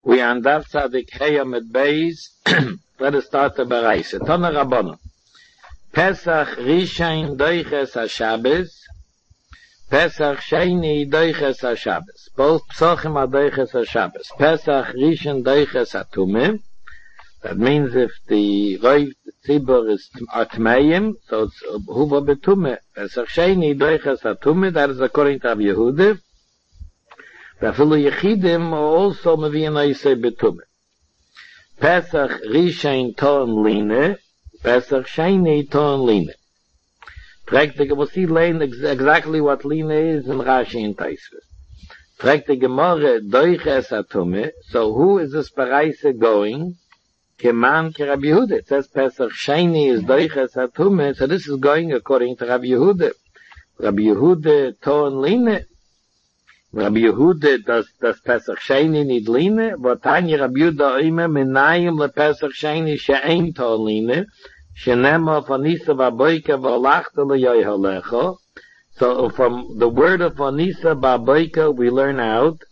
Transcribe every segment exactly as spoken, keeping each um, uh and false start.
We are on Daf Tzadik Heyam at Beis. Let us start the Baraisa. Tana Rabbana. Pesach Rishain Doiches HaShabbos. Pesach Sheni Doiches HaShabbos. Both Psochim are Doiches HaShabbos. Pesach Rishain Doiches HaTumim. That means if the Roiv Tzibur is Atmeim, so it's Huva Betumeh. Pesach Sheni Doiches HaTumim. That is according to Rabbi Yehuda. Rafilu Yechidim also Mevi'en Oisei Betumeh. Pesach Rishain Ton Line. Pesach Sheni Ton Line. Praktik, we'll see Line exactly what Line is in Rashi and Taisvis. Praktik Gemara Doiches HaTumeh. So who is this Paraisa going? Keman ke Rabbi Yehuda. It says Pesach Sheni is Doiches HaTumeh. So this is going according to Rabbi Yehuda. Rabbi Yehuda Ton Line. Rabbi Yehuda does does Pesach Sheni need line, but Tanya Rabbi Yehuda oime minayim le Pesach Sheni she'ein ton line, she'nema vanisa v'aboika v'olachta le'yoyhalecha. So from the word of vanisa v'aboika we learn out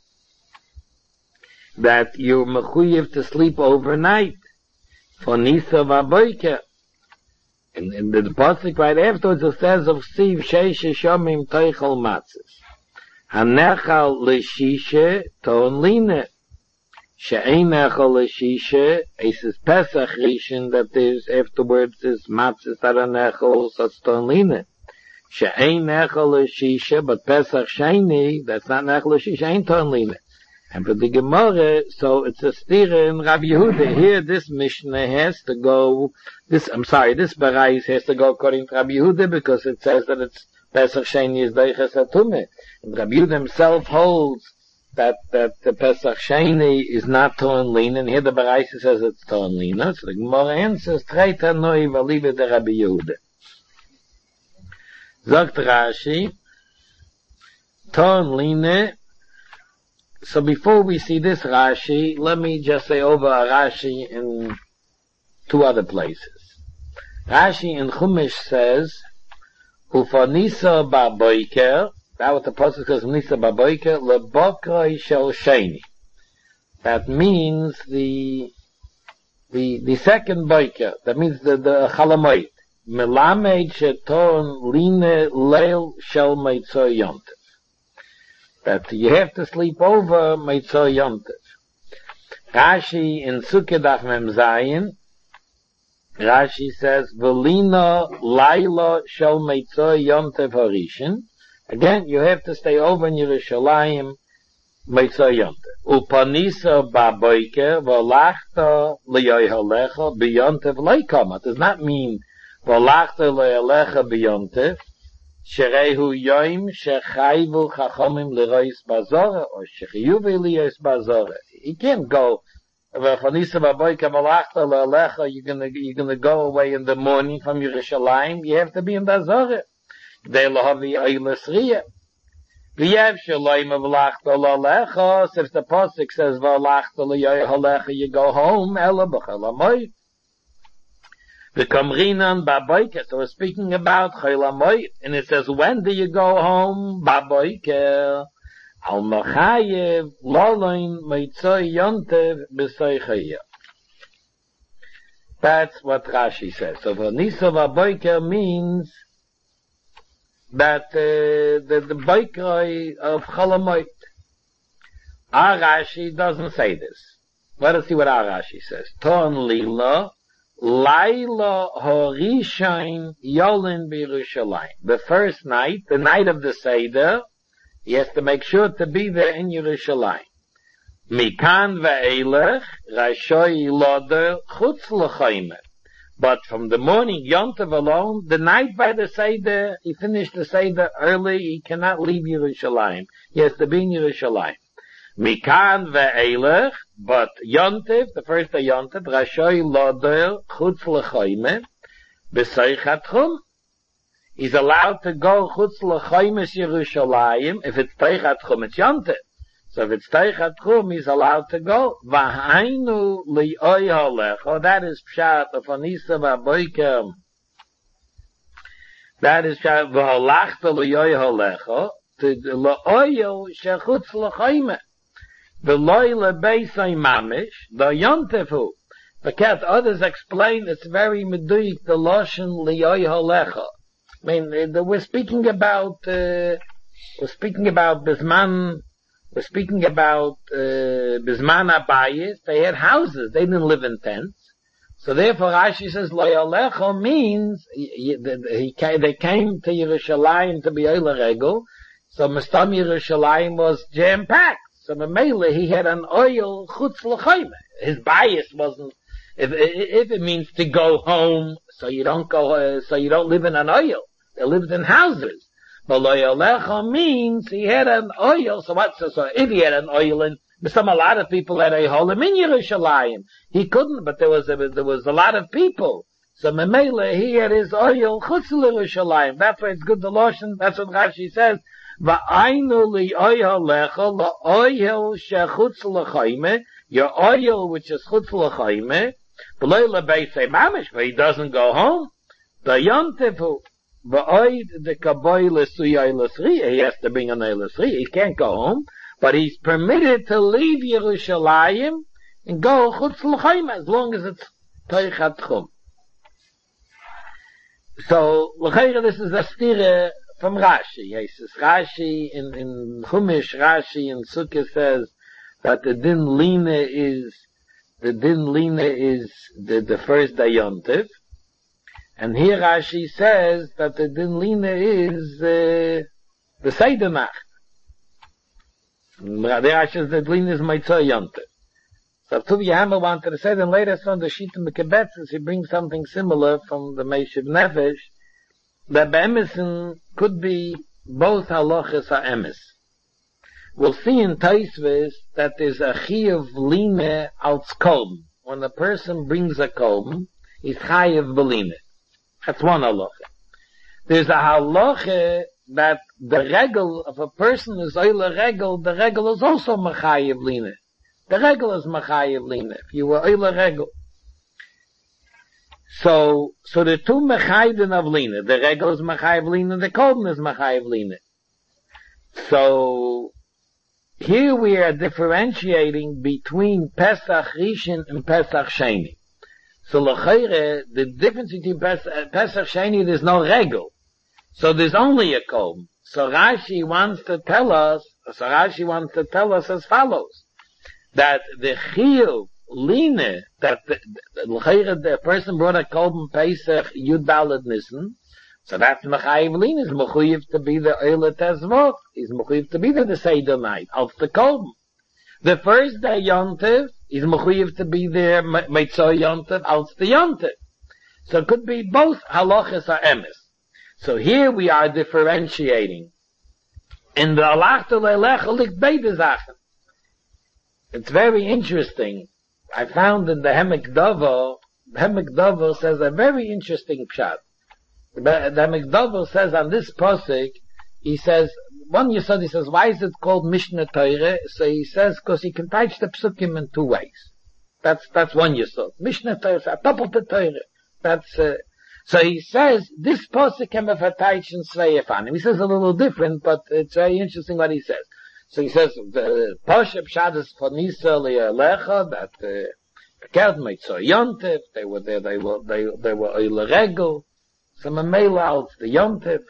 that you're mechuyev to sleep overnight. Vanisa v'aboika. And in the pasuk right afterwards it says of Siv sheish shomim toichel matzes. Hanechal l'shishe ton line. She'ein nechal l'shishe, it says Pesach Rishon, that is, afterwards is matzis that are nechal, so it's ton line. She'ein nechal l'shishe, but Pesach Sheni, that's not nechal l'shishe, ain't ton line. And for the Gemara, so it's a stira in Rabbi Yehuda. Here, this Mishnah has to go, this, I'm sorry, this Barais has to go according to Rabbi Yehuda, because it says that it's Pesach Sheni is Doiches HaTumeh. And Rabbi Yehuda himself holds that, that the Pesach Sheni is not Ton Lina, and here the Baraisa says it's Ton Lina. So the Gemara answers, Treita Noi Valive de Rabbi Yehuda. Zogt Rashi, Ton Lina. So before we see this Rashi, let me just say over a Rashi in two other places. Rashi in Chumash says, Ufanisa Baboiker, that was the pasuk says Nisa Baboiker, Lebokroi Shel Sheni. That means the, the, the second boiker, that means the, the Chalamoid. Melamed Sheton Line Leil Shel Meitzor Yontev. That you have to sleep over Meitzor Yontev. Rashi in Sukkah Daf Mem Zayin, Rashi says, Velina Laila Shel Meitzor Yontev Harishin. Again, you have to stay over in Yerushalayim Meitzor Yontev. Upanisa Baboiker Volachta Le'yoyhalecha B'Yontev Leikama. Does not mean Volachta Le'yoyhalecha B'Yontev. Sherehu Yoim Shechayvu Chachamim L'Rois Bazora or Shechiyuvi L'Rois Bazora. He can't go. You're gonna, you're gonna go away in the morning from Yerushalayim. You have to be in Bazora. They lahavi aylasriya. V'yev shalayim v'lachta l'alecha. Since the pasuk says v'lachta l'yoyhalecha, you go home. Ela b'chalamoy. V'kamrinan baboyke. So we're speaking about chalamoy, and it says when do you go home? Baboyke. Al machayev loloin meitzoi yontev b'soichaya. That's what Rashi says. So v'nisa v'aboyke means that uh, the the boikroi of Chalamoid. Our Rashi doesn't say this. Let us see what our Rashi says. Ton lila, laila horishain yolin b'Yerushalayim. The first night, the night of the Seder, he has to make sure to be there in Yerushalayim. Mikan ve'elech, rashoi loder chutz l'chaymer. But from the morning, Yontav alone, the night by the Seder, he finished the Seder early, he cannot leave Yerushalayim. He has to be in Yerushalayim. Mikan ve'elech, but Yontav, the first day Yontav, Rashoi loder chutz l'chaymer, b'seichat chum. He's allowed to go chutz l'chaymes Yerushalayim, if it's teichat chum, it's Yontav. So if it's teichat chum, he's allowed to go. V'hainu li'oyhalecha. That is pshat of Anisa v'aboiker. That is pshat v'halachta li'oyhalecha. To l'oyel shechutz l'chayme. V'loy lebeisay mamish, the yontefu. The cat, others explain it's very meduyik, the loshen liyoy holecha. I mean, we're speaking about, uh, we're speaking about Bisman, we're speaking about, uh, Bisman Abayis. They had houses, they didn't live in tents. So therefore Rashi says, Lo Yolecho means, he, he, they came to Yerushalayim to be Oile Regel. So Mestam Yerushalayim was jam-packed. So Mamela, he had an oil chutz l'chayme. His bias wasn't, if, if it means to go home, so you don't go, uh, so you don't live in an oil. They lived in houses. But Lo Yolecho means he had an oil, so what, so, so if he had an oil in, some, a lot of people had a holim in Yerushalayim. He couldn't, but there was a, there was a lot of people. So Memele, he had his oil chutz l'Yerushalayim. That's why it's good to lotion. That's what Rashi says. Va'aynu li'oyel lecha la'oyel shechutz l'chayme. Your oil, which is chutz l'chayme, b'loy lebeisei mamish, but he doesn't go home. The yontefu va'oyd the kaboy l'suyay l'sri. He has to bring an oil l'sri. He can't go home. But he's permitted to leave Yerushalayim and go chutz l'chayim as long as it's toichat chum. So, l'chayim, this is a stira from Rashi. Yes, Rashi in, in Chumash, Rashi in Sukkah says that the din lina is, the din lina is the, the first day yontiv. And here Rashi says that the din lina is, uh, the Seder Nacht. The Rashi the Glin is Meitzah Yonte. So Tuvi Hammer wanted to say, then later on the Shita Mekebetzes, he brings something similar from the Meishiv Nefesh, that Be'emesen could be both halachas ha'emes. We'll see in Taisves that there's a Chiyuv Line als Kolben. When a person brings a Kolben, he's Chayiv Beline. That's one halacha. There's a halacha that the regel of a person is oile regel, the regel is also machayev lina. The regel is machayev lina. If you were oile regel. So, so the two machayden of lina, the regel is machayev lina, the kolben is machayev lina. So, here we are differentiating between Pesach Rishon and Pesach Sheni. So, l'chayre, the difference between Pesach, Pesach Sheni, there's no regel. So there's only a kolben. So Rashi wants to tell us, so Rashi wants to tell us as follows, that the chiyuv line, that the, the, the person brought a kolben Pesach Yud Daled Nissen, so that's mechayiv line, is mechuyev to be the oile tezvot, is mechuyev to be the Seder night, of the kolben. The first day yontiv is mechuyev to be there meitzah yontiv, als the yontiv. So it could be both halachas or emes. So here we are differentiating. In the Alachta Le'elecha liegt beide Sachen. It's very interesting. I found in the Hemek Dovo, Hemek Dovo says a very interesting pshat. The, the Hemek Dovo says on this posik, he says, one Yesod, he says, why is it called Mishnah Torah? So he says, because he can teach the psukim in two ways. That's, that's one Yesod. Mishnah Torah, a top of the Torah. That's, uh, So he says, this posuk can be verteilt in zwei Efanim. He says a little different, but it's very interesting what he says. So he says, the Poshe Pshat is for Nisa Le'elecha, that, uh, Kert Meitzah Yontiv, they were there, they were, they, they were Oile Regel, so Mamela out the Yontiv.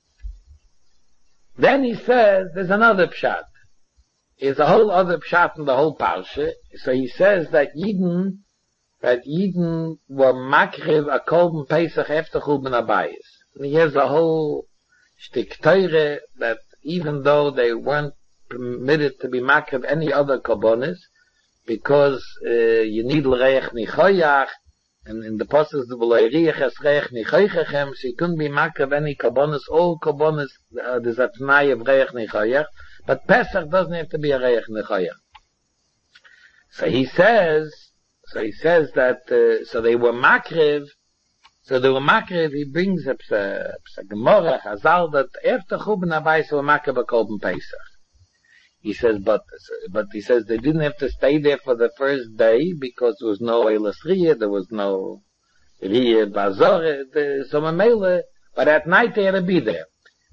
Then he says, there's another Pshat. There's a whole other Pshat in the whole Parsha. So he says that Yidden, that Yidden were makriv a kolben Pesach after Churban Abayis. And he has a whole shtik teure that even though they weren't permitted to be makriv any other korbanos, because uh, you need l'reich nichoyach, and in the process of l'reich es reich nichoychechem, so you couldn't be makriv any korbanos, all korbanos, uh, there's a t'nai of reich nichoyach, but Pesach doesn't have to be a reich nichoyach. So he says, So he says that, uh, so they were makriv, so they were makriv, he brings up a Gemara, Chazal, that after Churban Abayis they were makriv a Korban Pesach. He says, but, but he says they didn't have to stay there for the first day because there was no Eilas Riyah, there was no Riyah Bazor, so Mamele, but at night they had to be there.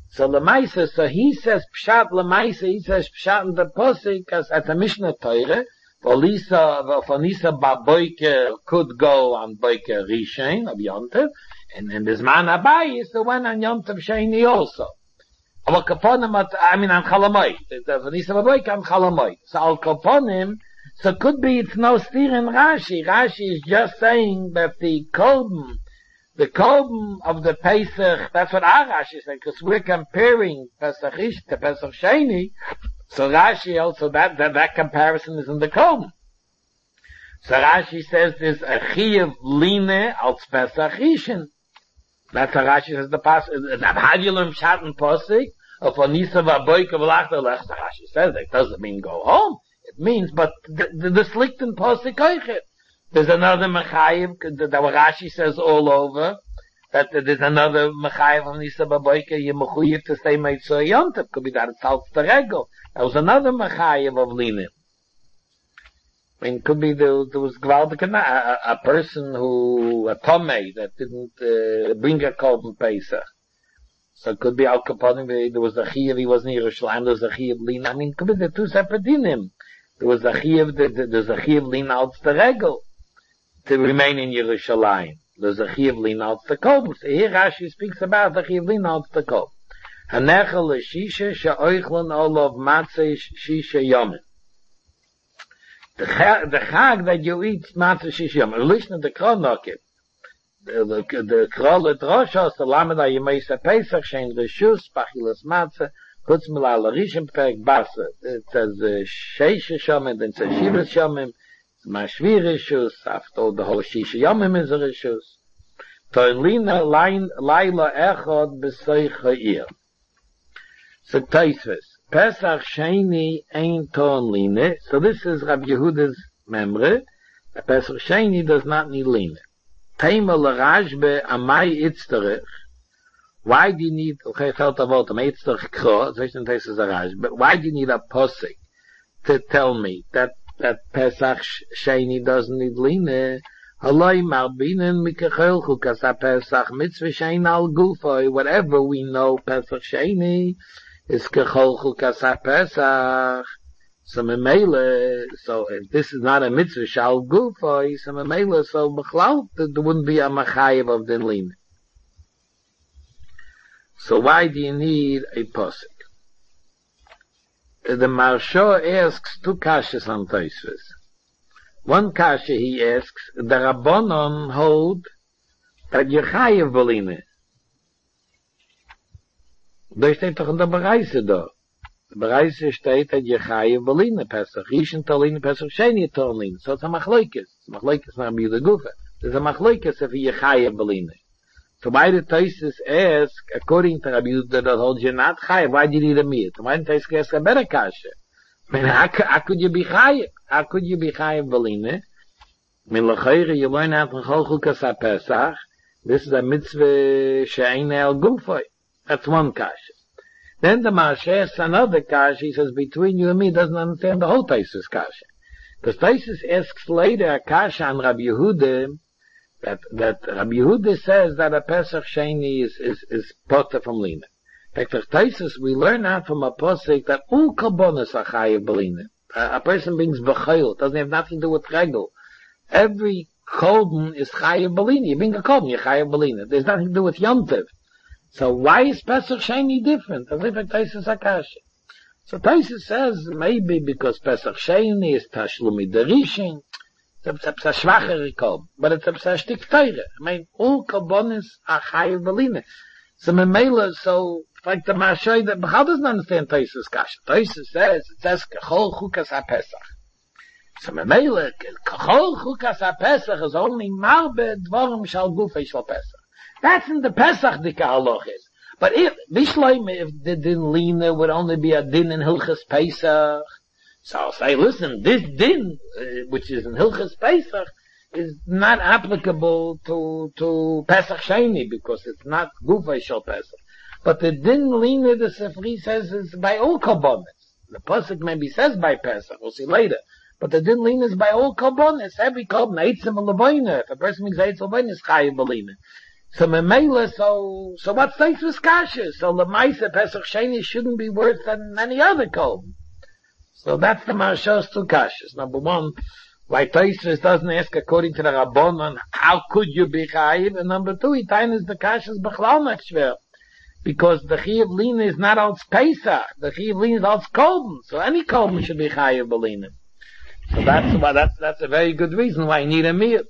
So Lemaisa, so he says Pshat Lemaisa, he says Pshat in the Posik, as at the Mishnah Torah, for Lisa, for Nisa Baboike could go on Boike Rishain of Yontev, and then this man Abai is the one on Yontev Shani also. But Kaponim, I mean on Chalamoy, for Nisa Baboike on Chalamoy. So Al Kaponim, so it could be it's no steer in Rashi. Rashi is just saying that the Kolben, the Kolben of the Pesach, that's what our Rashi is saying, because we're comparing Pesach Ish to Pesach Sheni, so Rashi also, that, that, that comparison is in the Kolben. So Rashi says there's a Chiyuv Line als Pesach Ishin. That's how Rashi says the Pasuk, Abhadilum Shatten Posik, of Anisa Vaboika V'lachta Lech, Rashi says that doesn't mean go home. It means, but the, the, the Slikten Posik Oichet. There's another Mechayiv, that Rashi says all over, that there's another Mechayiv of Nisa Baboika, you Mechuyiv to stay Meitzah Yontev, could be that it's out the Regel. There was another Mechayiv of Linim. I mean, could be there, there was Gvaldik, a, a person who, a Tomei, that didn't uh, bring a Korban Pesach. So it could be Al Kaponim, there was a Chiyav, he wasn't in Yerushalayim, there was a Chiyav Lina. I mean, could be the two separate dinim. There was a Chiyav, there's a Chiyav Lina out the Regel, to remain in Yerushalayim. There's a Chiyav Lina out the Korban. So here Rashi speaks about the Chiyav Lina out the Korban. Hanechel Shisha she'oichlen olav matzah shisha yomim. The chag, the chag that you eat matzah shisha yomim. Listen to the Kronokim. The the Krol Drosha Salamed Ayemeisa Pesach Shein Reshus Pachilas Matzah Chutz Milal Rishim Perek Basa. It says Sheish Shomim, then it says Shivas Shomim. Mashvir Reshus. After the whole shisha yomim is a Reshus. Toilina Laila Echad B'Seich Ha'ir. So Taisves, Pesach Sheni ain't ton line. So this is Rabbi Yehuda's memory. Pesach Sheni does not need line. Tema l'rashbe amai itzterich. Why do you need, okay, felt about am itzterich kro, so it's is a rashbe. Why do you need a posik to tell me that, that Pesach Sheni doesn't need line? Haloi marbinen mikachelchu kasa Pesach mitzvah shein al gufoi. Whatever we know Pesach Sheni is kecholchu kasa Pesach. So memele, so if this is not a mitzvah shal gufoi, so memele, so b'chlal, there wouldn't be a machayev of den line. So why do you need a posik? The Marsha asks two kashas on Tosfos. One kasha he asks, the Rabbanon hold that you chayev b'line. Da steht doch in der Bereise da. Der Bereise steht, dass je chayev b'line, Pesach Rishon Talin, Pesach Sheni Talin. So it's a machloikes. Machloikes nach mir der Gufe. There's a machloikes if je chayev b'line. So why the Tosfos ask, according to Rabbi Yehuda, that holds you not chayev, why do you need a meat? Why didn't Tosfos ask a better kasha? I mean, how, how could you be chayev? How could you be chayev b'line? I mean, l'chayre, you learn out from Chol Chukas HaPesach, this is a mitzvah she'ein el gufoi. That's one kasha. Then the Marsha asks another kasha. He says, between you and me, doesn't understand the whole Tosfos kasha. Because Tosfos asks later a kasha on Rabbi Yehuda, that, that Rabbi Yehuda says that a Pesach Sheni is, is, is potter from Lina. In fact, Tosfos, we learn out from a posik that all karbonos are chayev b'lina. A, a person brings b'chayil. It doesn't have nothing to do with regel. Every korban is chayev b'lina. You bring a korban, you're chayev b'lina. There's nothing to do with yontev. So why is Pesach Sheni different? As if Tosfos Akasha. So Tosfos says maybe because Pesach Sheni is Tashlumi Derishin. It's a schwachere korban, but it's a shtik teire. I mean, all korbanos are chayev b'lina. So Memela, so like the Mashay, that how doesn't understand Tosfos Kasha? Tosfos says it says Kechol Chukas HaPesach. So Memela, Kechol Chukas HaPesach is only marbe dvorim shal gufei shal Pesach. That's in the Pesach dika halachis. But if Bishleim, if the din lina would only be a din in Hilchas Pesach, so I'll say, listen, this din, uh, which is in Hilchas Pesach, is not applicable to to Pesach Sheni because it's not Gufay Shal Pesach. But the din lina, the Sefri says, is by all korbanos. The pasuk maybe says by Pesach, we'll see later. But the din lina is by all korbanos. Every korban, eitzim and levoina. If a person makes eitzim levoina, is chayiv b'lina. So Memela, so, so what stays with Kasha? So Lemaisa Pesach Sheni shouldn't be worse than any other kolben. So that's the Marshos to Kashas. Number one, why Tosfos doesn't ask according to the Rabbanon, how could you be chayiv? And number two, he ties the Kashas Bechlal not schwer. Because the Chiyav Lina is not als Pesach. The Chiyav Lina is als kolben. So any kolben should be chayiv Belina. So that's why, that's, that's a very good reason why you need a meal.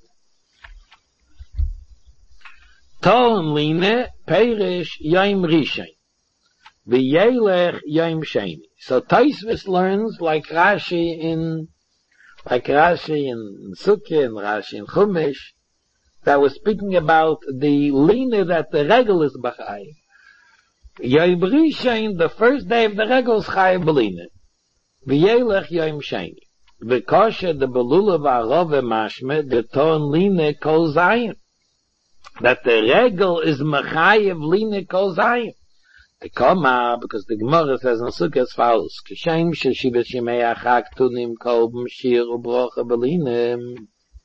Toon Lina, Perish, Yom Rishon. V'yelech Yom Sheni. So Tosfos learns like Rashi in, like Rashi in Sukkah and Rashi in Chumash, that was speaking about the Lina that the regel is b'chayiv. Yom Rishon, the first day of the regel is chayiv b'lina. V'yelech Yom Sheni. V'kosher the belula v'arove mashme, the ton Lina kol zayin. That the regel is mechayiv Lina kol zayin. The Kama, because the Gemara says in Sukkah as follows, Kishem sheshiva shemei achak tunim kolbim shir ubrocha belinim.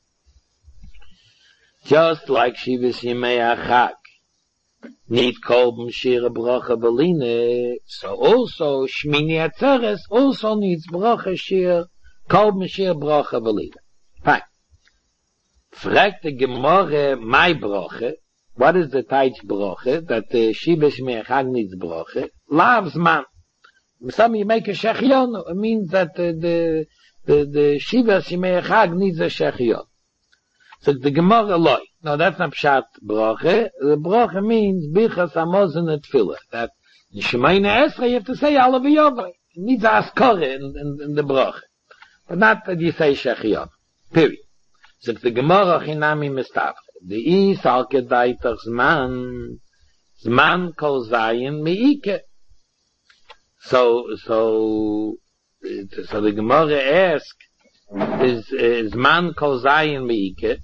Just like shiva shemei achak need kolbim shir ubrocha beline, so also Shmini Atzeres also needs brocha shir, kolbim shir brocha beline. Fine. Fragt the Gemara, my brocha, what is the Taich broche? That the Shiva Shmei Chag needs broche. Lavs man. Some you make a Shechionu. It means that the, the, the, the Shiva Shmei Chag needs a Shechionu. So the Gemara loy. No, that's not Pshat broche. The broche means Bichas Hamozon et Tfilah. That in Shemayna Esra you have to say Alav Yovai. It needs a Askore in, in, in the broche. But not that you say Shechionu. Period. So the Gemara Chinami Mistav. The is al kedaitach zman, zman kol zayin meike. So, so, so the Gemara asks, is, is zman kol zayin meike?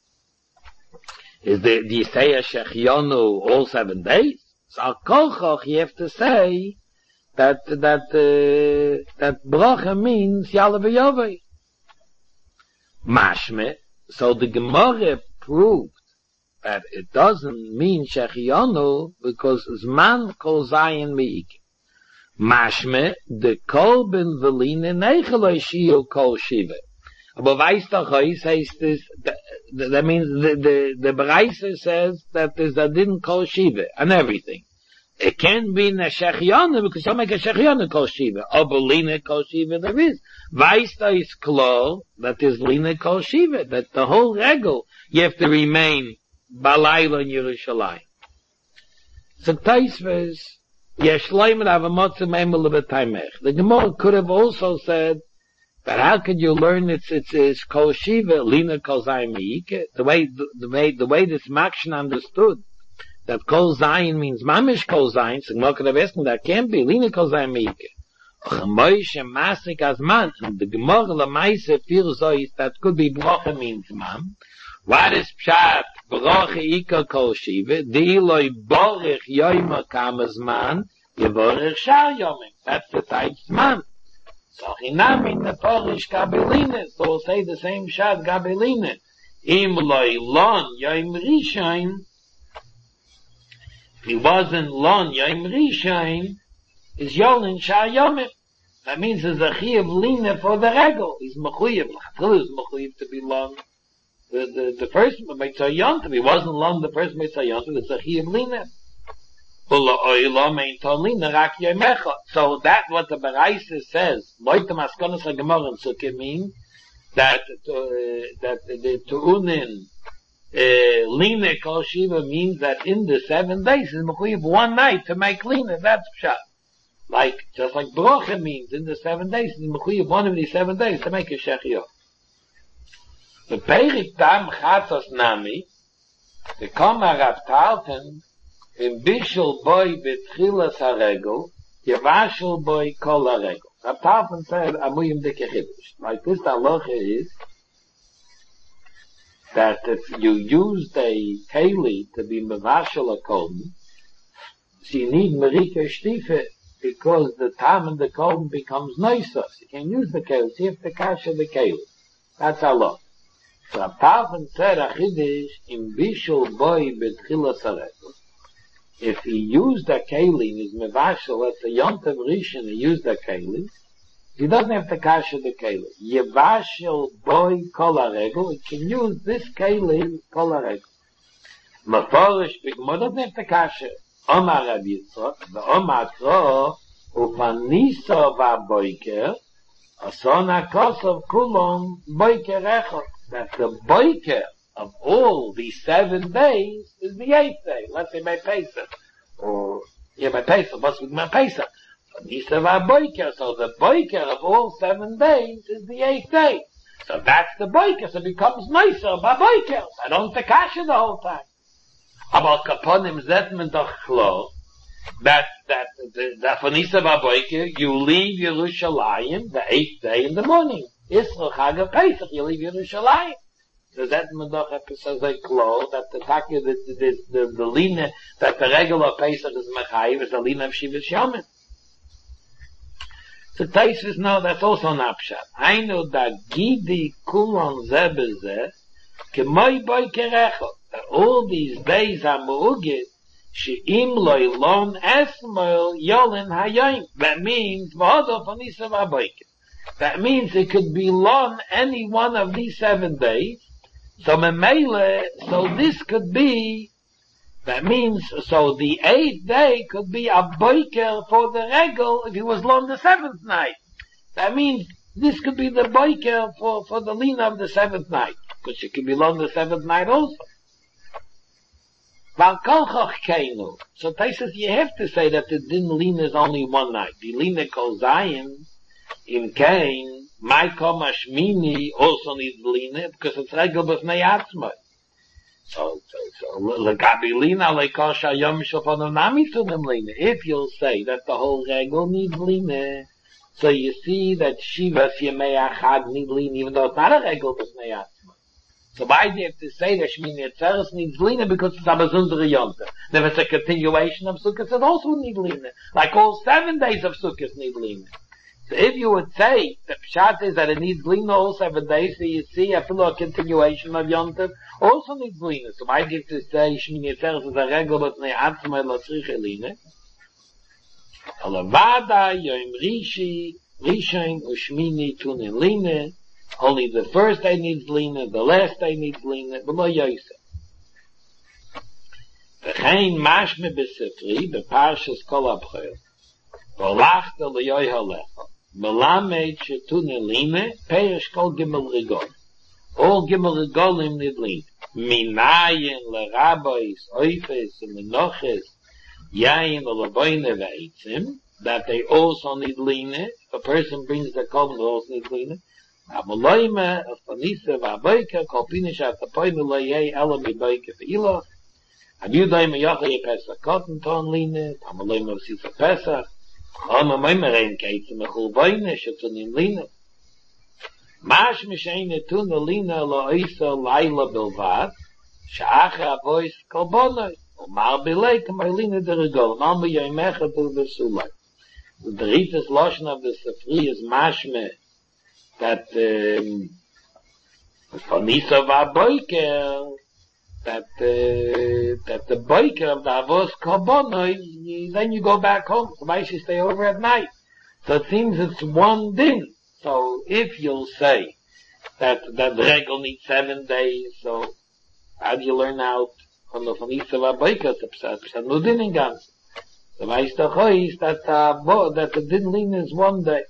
Is the, do you say a shechionu all seven days? So al kolchoch you have to say that, that, uh, that bracha means yala v'yovei. Mashme, so the Gemara proved that it doesn't mean Shechionu because Zman kol zayin meik. Mashme, the kolben velina necheloi shiu kol shiva. Aber weißt doch, how he says this, that means the, the, the Bereiser says that there's a din kol shiva and everything. It can't be in a Shechionu because you make a Shechionu kol shiva. Aber lina kol shiva there is. Weißt doch is klar that is lina kol shiva, that the whole regel you have to remain balayla in Yerushalayim. So Tosfos, yesh loimer avamotzu meimel b'taimech. The Gemara could have also said that how could you learn it's it's, it's kol shiva lina kol zayin meike? The way the, the way the way this Makshan understood that kol zayin means mamish kol zayin. So Gemara could have asked him that can't be lina kol zayin meike. Moshe masik as man, and the Gemara lemaise feels so that could be brocha means man. What is pshat brocha ika kol shiva? Deiloi borich yoyma kamas man, yevorich shar yomim. That's the type man. So hinam in the Polish gabeline, so we'll say the same pshat gabeline. Im loy lon yoyim rishain. If he wasn't lon yoyim rishain, is yolin shar yomim. That means there's a chiyav lina for the regel. He's mechuyev. L'chatzil is mechuyev to be long. The, the, the first mitzvah yontiv. He wasn't long the first mitzvah yontiv. It's a chiyav lina. So that what the Bereiser says, Leute Maskonos HaGemara in Sukkah mean that, uh, that the Tu'unin, uh, lina kol shiva means that in the seven days is mechuyev one night to make lina. That's pshat. Like, just like brocha means in the seven days, in mechuyev one of these seven days to make a shechiyah. The Perik Tam Chatzos Nami, the Koma Rav Talton, in Bishul Boy Betchilas HaRegel, Yevashul Boy Kol HaRegel. Rav Talton said, Amuyim Dike Chidush. Like this halacha is, that if you use the keli to be mevashel a kolben, so you need merika shtife, because the time and the kolben becomes noisos. You can use the keli, see if the kasha the keli. That's Allah. So a Tafan said a Chiddush in Bishul Boy Betchilas HaRegel. If he used a Keilim, is Mevashel, let's say Yontav Rishon, he used a Keilim, he doesn't have to kasha the Keilim. Yevashel Boy Kol HaRegel, he can use this Keilim Kol HaRegel. Meforish Bigmo doesn't have to kasha. Omar Rabbi Yitzchak, the Omar Kro, Ufanisa VaBoiker, Asona Kosov Kulon Boiker Echot. That the Boiker of all these seven days is the eighth day. Let's say by Pesach. Or, yeah, by Pesach, what's with my Pesach? Ufanisa VaBoiker, so the Boiker of all seven days is the eighth day. So that's the Boiker, so it becomes nicer by Boiker. I don't have to kasha the whole time. Aber kaponim zet men doch klar that that the Fanisa Baboike, you leave Yerushalayim the eighth day in the morning. Isra Chag of Pesach, you leave Yerushalayim. So that men doch says like klar that the taki the the the, the line that the regular Pesach is mechayiv is the line of Shivas Yomim. So Taisus now that's also an upshot. I know that Gidi Kulon Zebezeh Kemoi Boiker Echot. That all these days are mu'ugid, she'im loy lon esmoil yolin hayayim. That means, v'hodo fanisa v'aboiker. That means it could be lon any one of these seven days. So memele, so this could be, that means, so the eighth day could be a boiker for the regel if it was lon the seventh night. That means this could be the boiker for, for the lina of the seventh night. Because it could be lon the seventh night also. So Taisus, you have to say that the din lina is only one night. The lina kol zayin in Cain, my koma shmini also needs lina because it's regel b'fnei atzmai. So, so, so, legabi lina lekol shayom shofanu nami tunim lina. If you'll say that the whole regel needs lina, so you see that shivas yemei achad need lina even though it's not a regel b'fnei atzmai. So why do you have to say that Shmini Atzeres needs Lina because it's a Bezundere Yonta? If it's a continuation of Sukkot, it also needs Lina. Like all seven days of Sukkot need Lina. So if you would say, the Pshat is that it needs Lina all seven days, so you see a full continuation of Yonta also needs Lina. So why do you have to say Shmini Atzeres is a regel, but ne Atzmai lo tzriche Lina? Alavada, Yom Rishi, Rishain, Ushmini, Tunin Lina. Only the first day needs lina, the last day needs lina, but lo yosef. V'chein mashme b'sifri, b'parshas kol abchel, v'olachta l'yoy halecha, melamed shetune lina, perish kol gimel rigol. All gimel rigolim need lina. Minayin l'rabois, oifes, menoches, yayin l'laboyne v'eitzim, that they also need lina. If a person brings the korban, they also need lina. Amoloyme of Fanisa VaBoiker Kolpinish at the point of Loye Elam Boiker Ve'iloch. Amudoyme Yochei Pesach Cotton Ton Line. Amoloyme of Sisa Pesach. Amamoyme Rein Keitz Mechul Boyne Shetunim Line. Mash Mishaine Tuna Lina Lo Oisa Laila Bilvad. Sha'acha Avois Kolbonoi. Omar Bilei Kamarlina Derigol. Mama Yoimecha Bil Vesulai. The Ritas Loshen of the Sefri is Mashme. That um Fanisa VaBoiker that uh, that the boiker of the Avos Korbanoi, then you go back home. Why should you stay over at night? So it seems it's one din. So if you'll say that that the regel needs seven days, so how do you learn out from the Fanisa VaBoiker to Pshat no din in Gans? The Meister Choy is that uh, that the din lin is one day.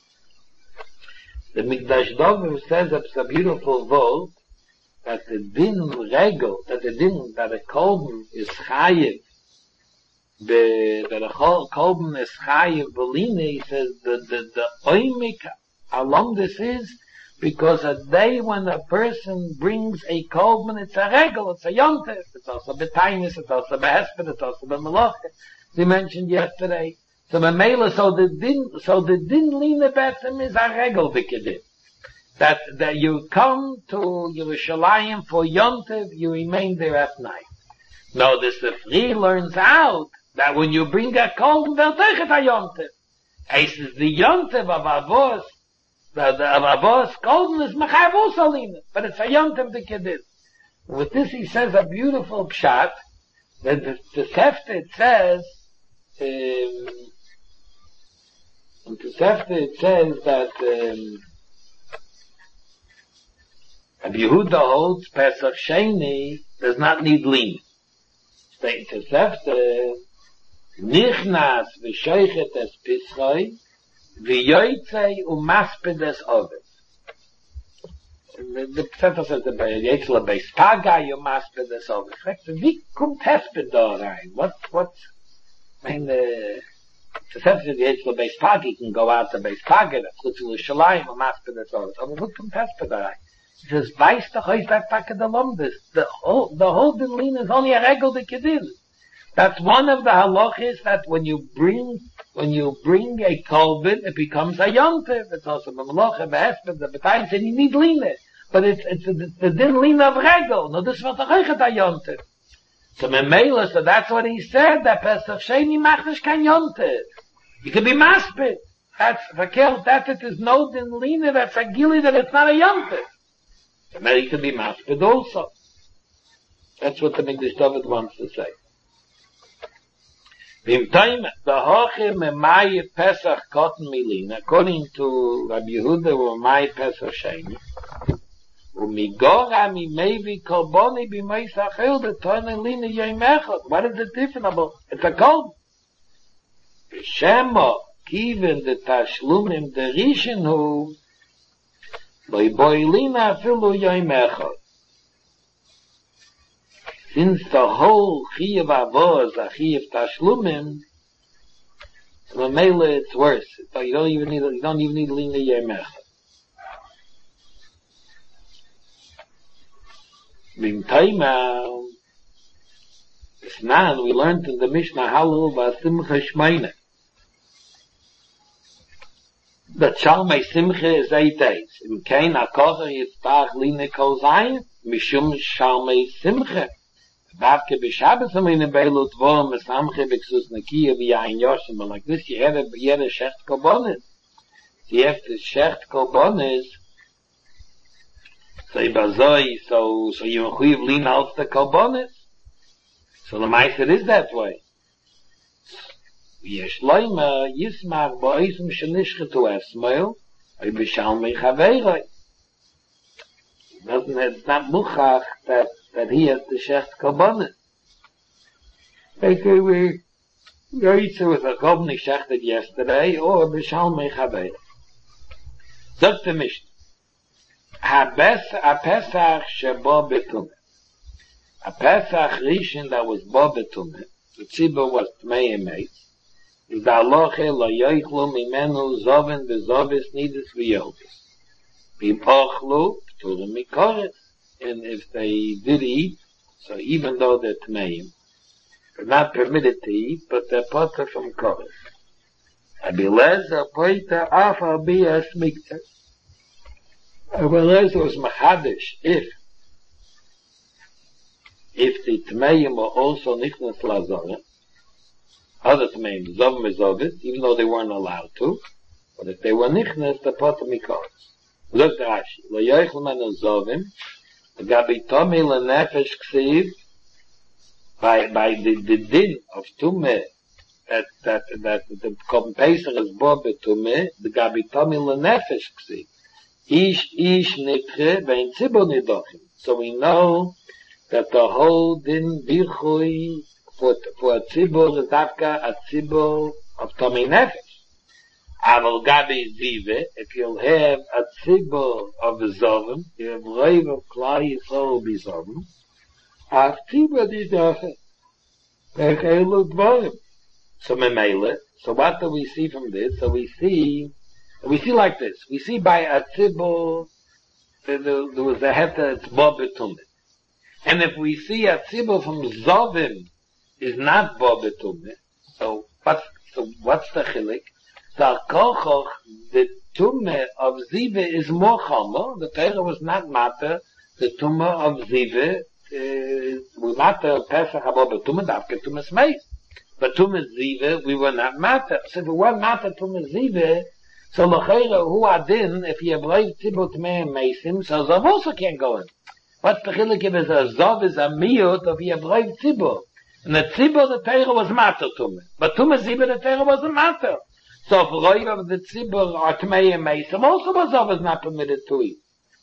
The Mikdash Dovim says that it's a beautiful word that the din regel, that the din, that a kolben is chayiv, the, that a kolben is chayiv belina, he says the, the, the oimik along this is because a day when a person brings a kolben, it's a regel, it's a yontif, it's also betainis, it's also behesped, it's also bemelach, we mentioned yesterday. So the mela, so the din, so the din lina betzim is a regel v'kedin. That, that you come to Yerushalayim for Yontiv, you remain there at night. Now the Sefri learns out that when you bring a kolben, they'll take it a Yontiv. He says the Yontiv of Avos, The, the Avos, golden is Machai Vosalina, but it's a Yontim the Kedid. With this he says a beautiful pshat, that the, the Sefta it says, um, in the Sefta it says that, um, Rabbi Yehuda holds Pesach Sheni does not need lean. State to Sefta, Nichnas v'shoichet es Pischoi, v'yoytzei u'masped es Oves. The Sefta says the Yetzla Beis Paga u'masped es Oves. Wie kommt Hesped da rein? What, what, I mean, the Sefta says the Yetzla Beis Paga, you can go out to Beis Paga, that's good to Yerushalayim u'masped es Oves. Aber what kommt Hesped da rein? He says, weiss doch euch that Paga the Lomdes. The whole, the whole Dinlin is only a regel de Kedin. That's one of the halachas that when you bring, when you bring a kolbin, it becomes a yontiv. It's also a malacha, behesped, the betimes, and you need line. But it's, it's the, the din line of regel. No, this was the chaychat a yontiv. So memela, so that's what he said, that Pesach Sheni machnish kan yontiv. You can be maspid. That's, verkehrt, that it is no din line, that's a gili, that it's not a yontiv. And then you can be maspid also. That's what the Mikdash David wants to say. Vim time the hoche memay Pesach cotton milin, according to Rabbi Yehuda, memay Pesach sheni. Umigora mi mevi kolboni b'may sachel the toinen line yom echad. What is the difference about? It's a kolb. Shema kiven the tashlumim the rishon hu loy boilina afilu yom echad. Since the whole Chiyav Avos, a Chiyav Tashlumim, so Mamela it's worse. So you don't even need, you don't even need Lina Yemech. B'mtaima, Isnan, we learned in the Mishnah Halul V'Simcha Shmeina. That Shalmei Simcha is eight days. Im Kein HaKocher Yitzpach Lina Kol Zayin, Mishum Shalmei Simcha. Davke b'Shabbos amin in Beilut Vorm Mesamche b'Ksus Nakiya v'Yain Yoshim. But like this, you had a, you had a Shecht Kobonis. You have to Shecht Kobonis. So Ibazoi, so, so you mechuyev lean out the Kobonis. So the Meiser is that way. Yesh loima yismach ba'oism shenishchetu esmoil, oy b'shalmei chaveiroi. Doesn't it, it's not muchach that that he has the shecht kolbonis. They say we Yoitze with a kolbnik shechted yesterday, or b'shalmei chaveiroi. Zog the Mishnah. A Pesach sheba betumah. A Pesach rishon that was bo betumah, the tzibur was tmei emet, is the halacha lo yoichlu mimenu zoven bezovis nidus v'yovis. Bim ochlu, pturim mikoris. And if they did eat, so even though they're tmeim, they're not permitted to eat, but they're potter from koris. Abilezer poita afa bia smikter. Abilezer was machadish if if the tmeim were also nichnas lazorah, other tmeim, zov mezovis, even though they weren't allowed to, but if they were nichnas, they're potter mikoris. Look at Rashi. Lo yoichl menu zovim, Gabi Tomi lenefesh ksiv, by by the, the din of Tumeh, that that that the compensator is bo betumeh, the Gabi Tomi lenefesh ksiv. Ish ish nikre vein tzibur nidochim. So we know that the whole din birchui for for a tzibur is dafka a tzibur of Tomi nefesh. Aval Gabi Zive, if you'll have a tzibur of the Zovim, you have Reiv of Klai Yisrael B'Zovim, a tzibur Didache, Echelu Dvorim. So Memele, so what do we see from this? So we see, we see like this, we see by a tzibur, there, there was a heta, it's Bo Betumah. And if we see a tzibur from Zovim is not Bo Betumah, so what's, so what's the chilik? The kochoch, the tumah of zive is more chomer. The Torah was not matter. The tumah of zive, uh, we matter Pesach abo betumah davke tumah smeis. But tumah zive, we were not matter. So if we were matter tumah zive, So Lachera, who are then, if you believe Tzibur Tmei Mesim, so Zav also can't go in. What's the chilik if it's a Zav is a miyut of you believe Tzibur? And the Tzibur, the Teira was matter to me. But to me, Zibur, the Teira wasn't matter. So if Roiv of the Tzibur are Tmei Mesim, also was Zav is not permitted to eat.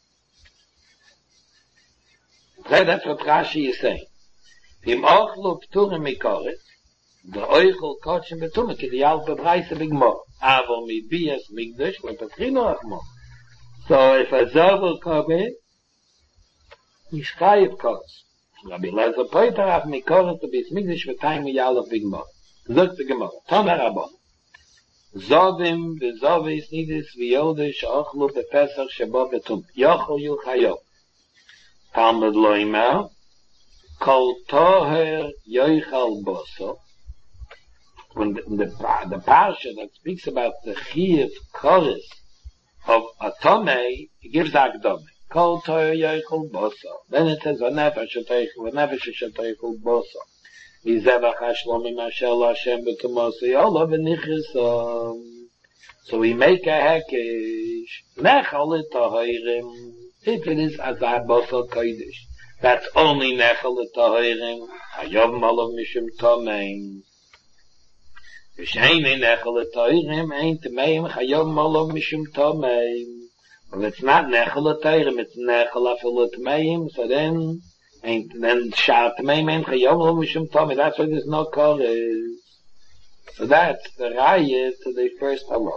So that's what Rashi is saying. Im Ochlu Pturim Mikorit, the Oichel Kotchen Betume, ki the Yal Bebreise Bigmor. Avo mi Bias Migdash, le Petrino Achmo. So if a Zav will come in, he's Chayiv Kotz. Rabbi Lezer Poiter af Mikorit to be Smigdash v'tayim Yal of Bigmor. Zog the Gemor. Tomer Rabon. Zovim v'zovis nidis v'yodish ochlu bepesach shebo betum. Yochel yu Chayov. Talmud lo imel. Kol toher yoichal boso. When the, the, the parsha that speaks about the chiyuv koris of Atomei, it gives Akdome. Kol toher yoichal boso. Then it says, v'nefesh shatoichal, v'nefesh shatoichal boso. Yizevach hashlomi mashel Hashem b'tumoso yolo v'nichisom. So we make a hekesh. Nechal it toherim. If it is azar boso kodesh. That's only nechal it toherim. Hayov malav mishum tomein. V'sheini nechal it toherim ain't meim hayov malav mishum tomein. If it's not nechal it toherim, it's nechal afil it meim, so then ain't then shat meim ain't hayov malav mishum tomein. That's why there's no kodesh. So that's the raya to the first halach.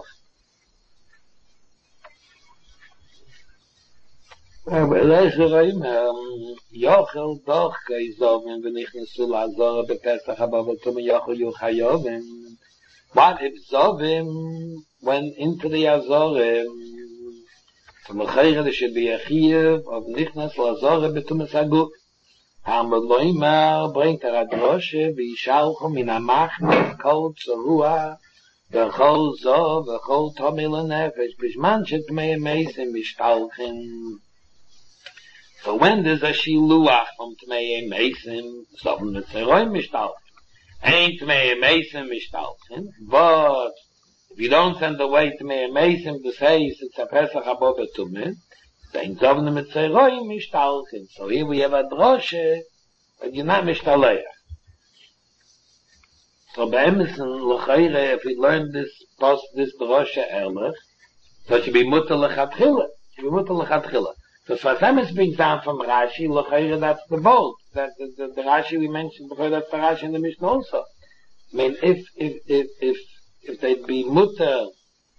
Yochel doch geizovim v'nichnesu la'azora b'pesach haba v'tum yochel yu chayovim. What if Zovim went into the Azorim? So l'chayre there should be a chiyuv of nichnes la'azora b'tum esaguk. Talmud lo imar bringt er adroshe v'yishalchu min ha'machne kol tzorua v'chol zo v'chol tomil ha'nefesh b'shman shetmei meisim mishtalchin. So when there's a shiluach from Tmei Meisim, so from the Tzeroim Mishtalchin, ain't Tmei Meisim Mishtalchin, but if you don't send away Tmei Meisim to say it's a Pesach Habo Betumeh, then Zovnim mit Tzeroim Mishtalchin. So here we have a droshe, but you're not Mishtaleach. So Be'emison, L'chayre, if we learn this, post this droshe ehrlich, so it should be Mutter L'chatchila. It should be Mutter L'chatchila. So Sfasemis brings down from Rashi, L'chayre, that's the bold. That the, the, the Rashi we mentioned before, that's the Rashi in the Mishnah also. I mean, if, if, if, if, if they'd be mutter,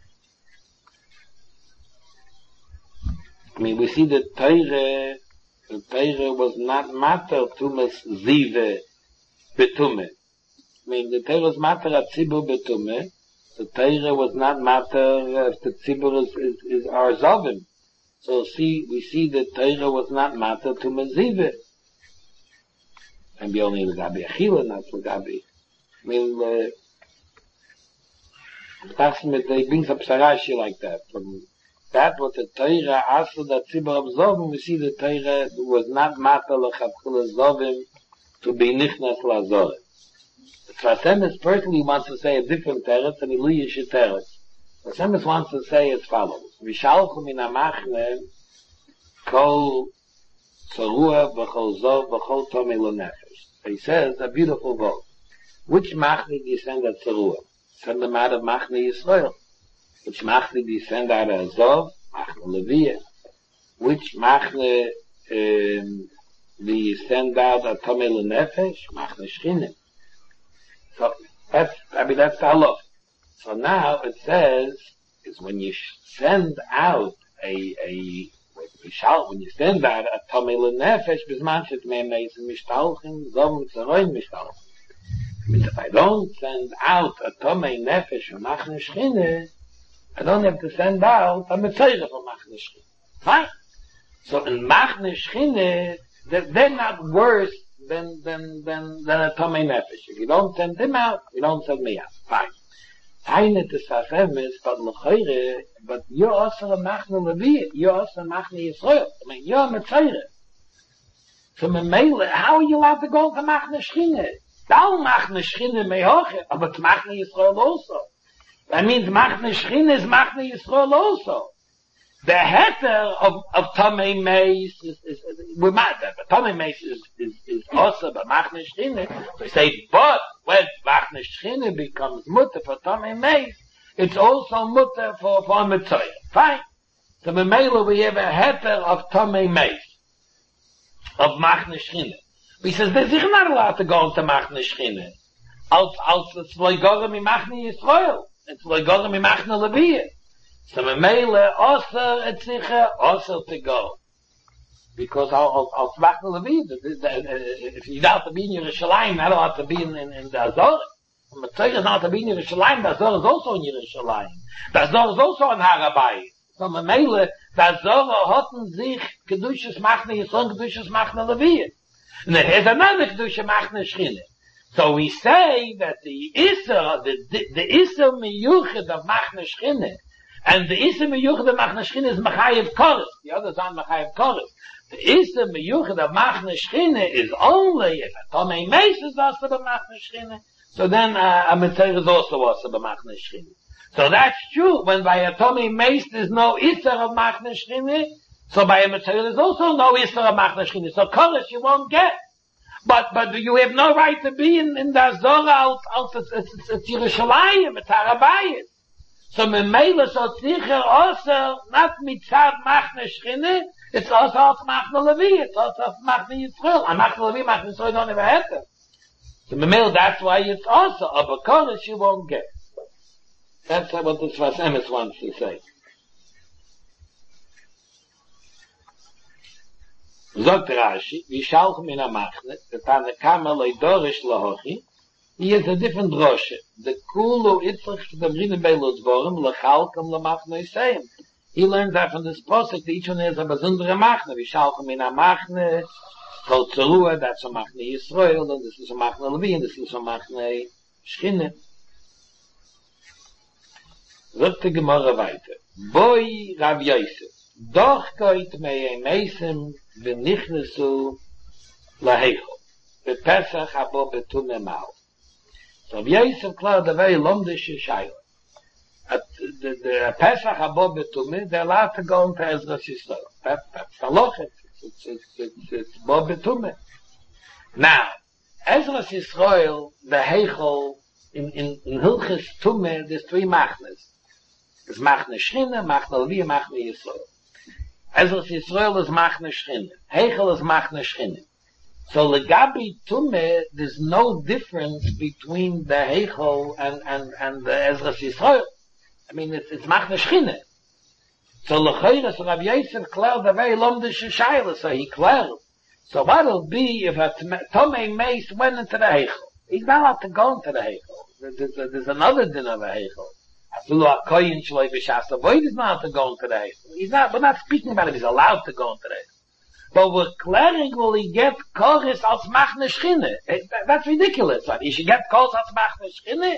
I mean, we see that Teire, the Teire was not matter tumas zive betume. I mean, the Teire was matter at tzibur betume. The Teire was not matter if the tzibur is, is, is our zovim. So see, we see that Teira was not matter to Mezive. And be only L'gabi Achila, not L'gabi. I mean, uh, they brings up Sarashi like that. From that what the Teira asked that Tzibur of Zovim, we see the Teira was not matter L'chatchila Zovim to be Nichnas L'Azorim. Tzasemis personally wants to say a different teretz and Eliyash teretz. Tzasemis wants to say as follows. Vishalchu min hamachne kol tzorua v'chol zov v'chol tomei l'nefesh. He says a beautiful vote. Which machne do you send at tzorua? Send them out of machne Yisrael. Which machne do you send out of Zov? Machne Leviah. Which machne um, do you send out of tomei l'nefesh? Machne Shchinem. So that's, I mean, that's the halach. So now it says, is when you send out a, a, when you send out a Tomei L'Nefesh, Bizman Shetmei Meisim Mishtalchin, Zom Tzeroim Mishtalchin. I mean, if I don't send out a Tomei Nefesh for Machne Shchine, I don't have to send out a Metzayre for Machne Shchine. Fine. So in Machne Shchine, they're, they're not worse than, than, than, than a Tomei Nefesh. If you don't send him out, you don't send me out. Fine. Eine des Safemis, but L'chayre, but you're also a Machne Levi, you're also a Machne Yisrael. I mean, you're a Metzayre. So Memele, how are you allowed to go to Machne Shchine? Dal Machne Shchine mehoche, but Machne Yisrael also. That means machne Shchina is machne Yisrael also. The heter of, of Tomei Meis is, is, is we might that, but Tomei Meis is, is, is also but machne Shchina. We say, but when machne Shchina becomes mutter for Tomei Meis, it's also mutter for, for Mitzvah. Fine. So in Mela we have a heter of Tomei Meis, of machne Shchina. He says, they're not allowed to go into machne Shchina. Als, als it's loigorem in machne Yisrael. It's loigorem in machne Leviyah. So in Mela, also it's sicher, also to go. Because als, als machne Leviyah, if you're not to be in Yerushalayim, you're not allowed to be in, in, in the Azor. The Mitzvah is not to be in Yerushalayim, the Azor is also in Yerushalayim. The Azor is also in Har HaBayit. So in Mela, the Azor hatten sich Kedushas machne Yisrael, Kedushas machne Leviyah. And then here's another Kedusha machne Shchina. So we say that the Isser, the, the, the Isser Miyuchid of machne Shchina, and the Isser Miyuchid of machne Shchina is Machayev Koros. The others aren't Machayev Koros. The Isser Miyuchid of machne Shchina is only if a Tomei Meis is also the machne Shchina. So then uh, a Mitzvah is also also the machne Shchina. So that's true. When by a Tomei Meis there's no Isser of machne Shchina, so by a Mitzvah there's also no Isser of machne Shchina. So Koros you won't get. But, but you have no right to be in, in the Azora out, out, it's, it's, it's Yerushalayim, it's Har HaBayit. So Memela so sicher also, not mitzad machne Shchina, it's also auf machne Levi, it's also auf machne Yisrael. And machne Levi, machne Yisrael don't ever have to. So Memela, that's why it's also, of a Kodesh you won't get. That's what this Sfas Emes wants to say. Zogt Rashi, vi shalch min a machne, the tane kamer loy dorish lahochi, he is a different droshe. The kulu itzrich the brine beilot dvorim, lechalkam lemachne yisayim. He learns that from this posik, that each one has a besondere machne, vi shalch min a machne, kol tzerua, that's a machne Yisrael, and this is a machne Levi, and this is a machne Shchina. Zogt the Gemara weiter. Boi Rav Yosef, doch koit mei meisem, v'nichnesu laheichel. B'Pesach habo betume mal. So Yosef klar the very lomdische shaila. At the, the Pesach habo betume, they're allowed to go into Ezras Yisrael. That, that's the lochet. It's, it's, it's, it's bo betume. Now, Ezras Yisrael, the heichel, in, in, in Hilchis Tume, there's three machnes. There's machne Shchina, machne Levi, machne Yisrael. Ezras Yisrael is machne Shchina. Heichel is machne Shchina. So legabi Tume, there's no difference between the Heichel and, and, and the Ezras Yisrael. I mean, it's, it's machne Shchina. So lechayra, so Rav Yosef cleared the very lomdische shaila, so he cleared. So what'll be if a Tomei Meis went into the Heichel? He's not allowed to go into the Heichel. There's, there's, there's another din of a Heichel. Afilu HaKoyin Shloi B'Shas Avoid is not allowed to go into the Heichel. He's not, we're not speaking about if he's allowed to go into the Heichel. But we're clearing will he get Koris als Machne Shchine. That's ridiculous. He should get Koris als Machne Shchine.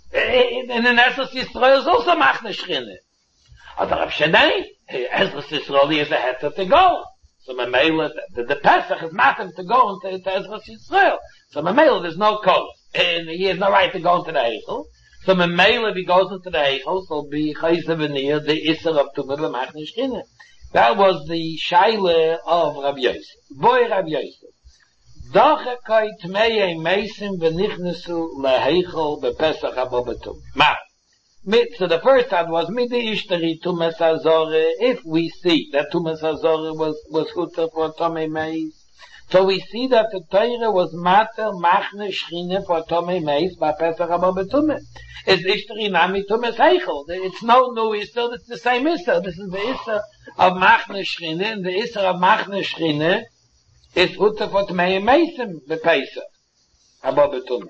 And in Ezras Yisrael is also Machne Shchine. But Rav Shadei, Ezras Yisrael is a heter to go. So Mamela, the, the Pesach is matter to go into, into Ezras Yisrael. So Mamela, there's no Koris. And he has no right to go into the Heichel. So Mamela, if he goes into the Heichel, so be Chayze V'nir, the Isser of Tumah B'Machne Shchine. That was the Shaila of Rav Yosef. Boy Rav Yosef. Doche koi tmei meisim v'nichnesu leheichel b'Pesach habo b'tum. Ma. So the first time was midi ishtari tumas hazore. If we see that tumas hazore was, was hutter for Tomei Meis. So we see that the Torah was matter machne shchine for Tomei Meis b'Pesach habo b'tum. It's ishtari nami tumas heichel. It's no new Isser, it's the same Isser. This is the Isser of machne shchine, and the Isser of machne shchine is hutter for Tomei Meisim b'Pesach habo b'tum.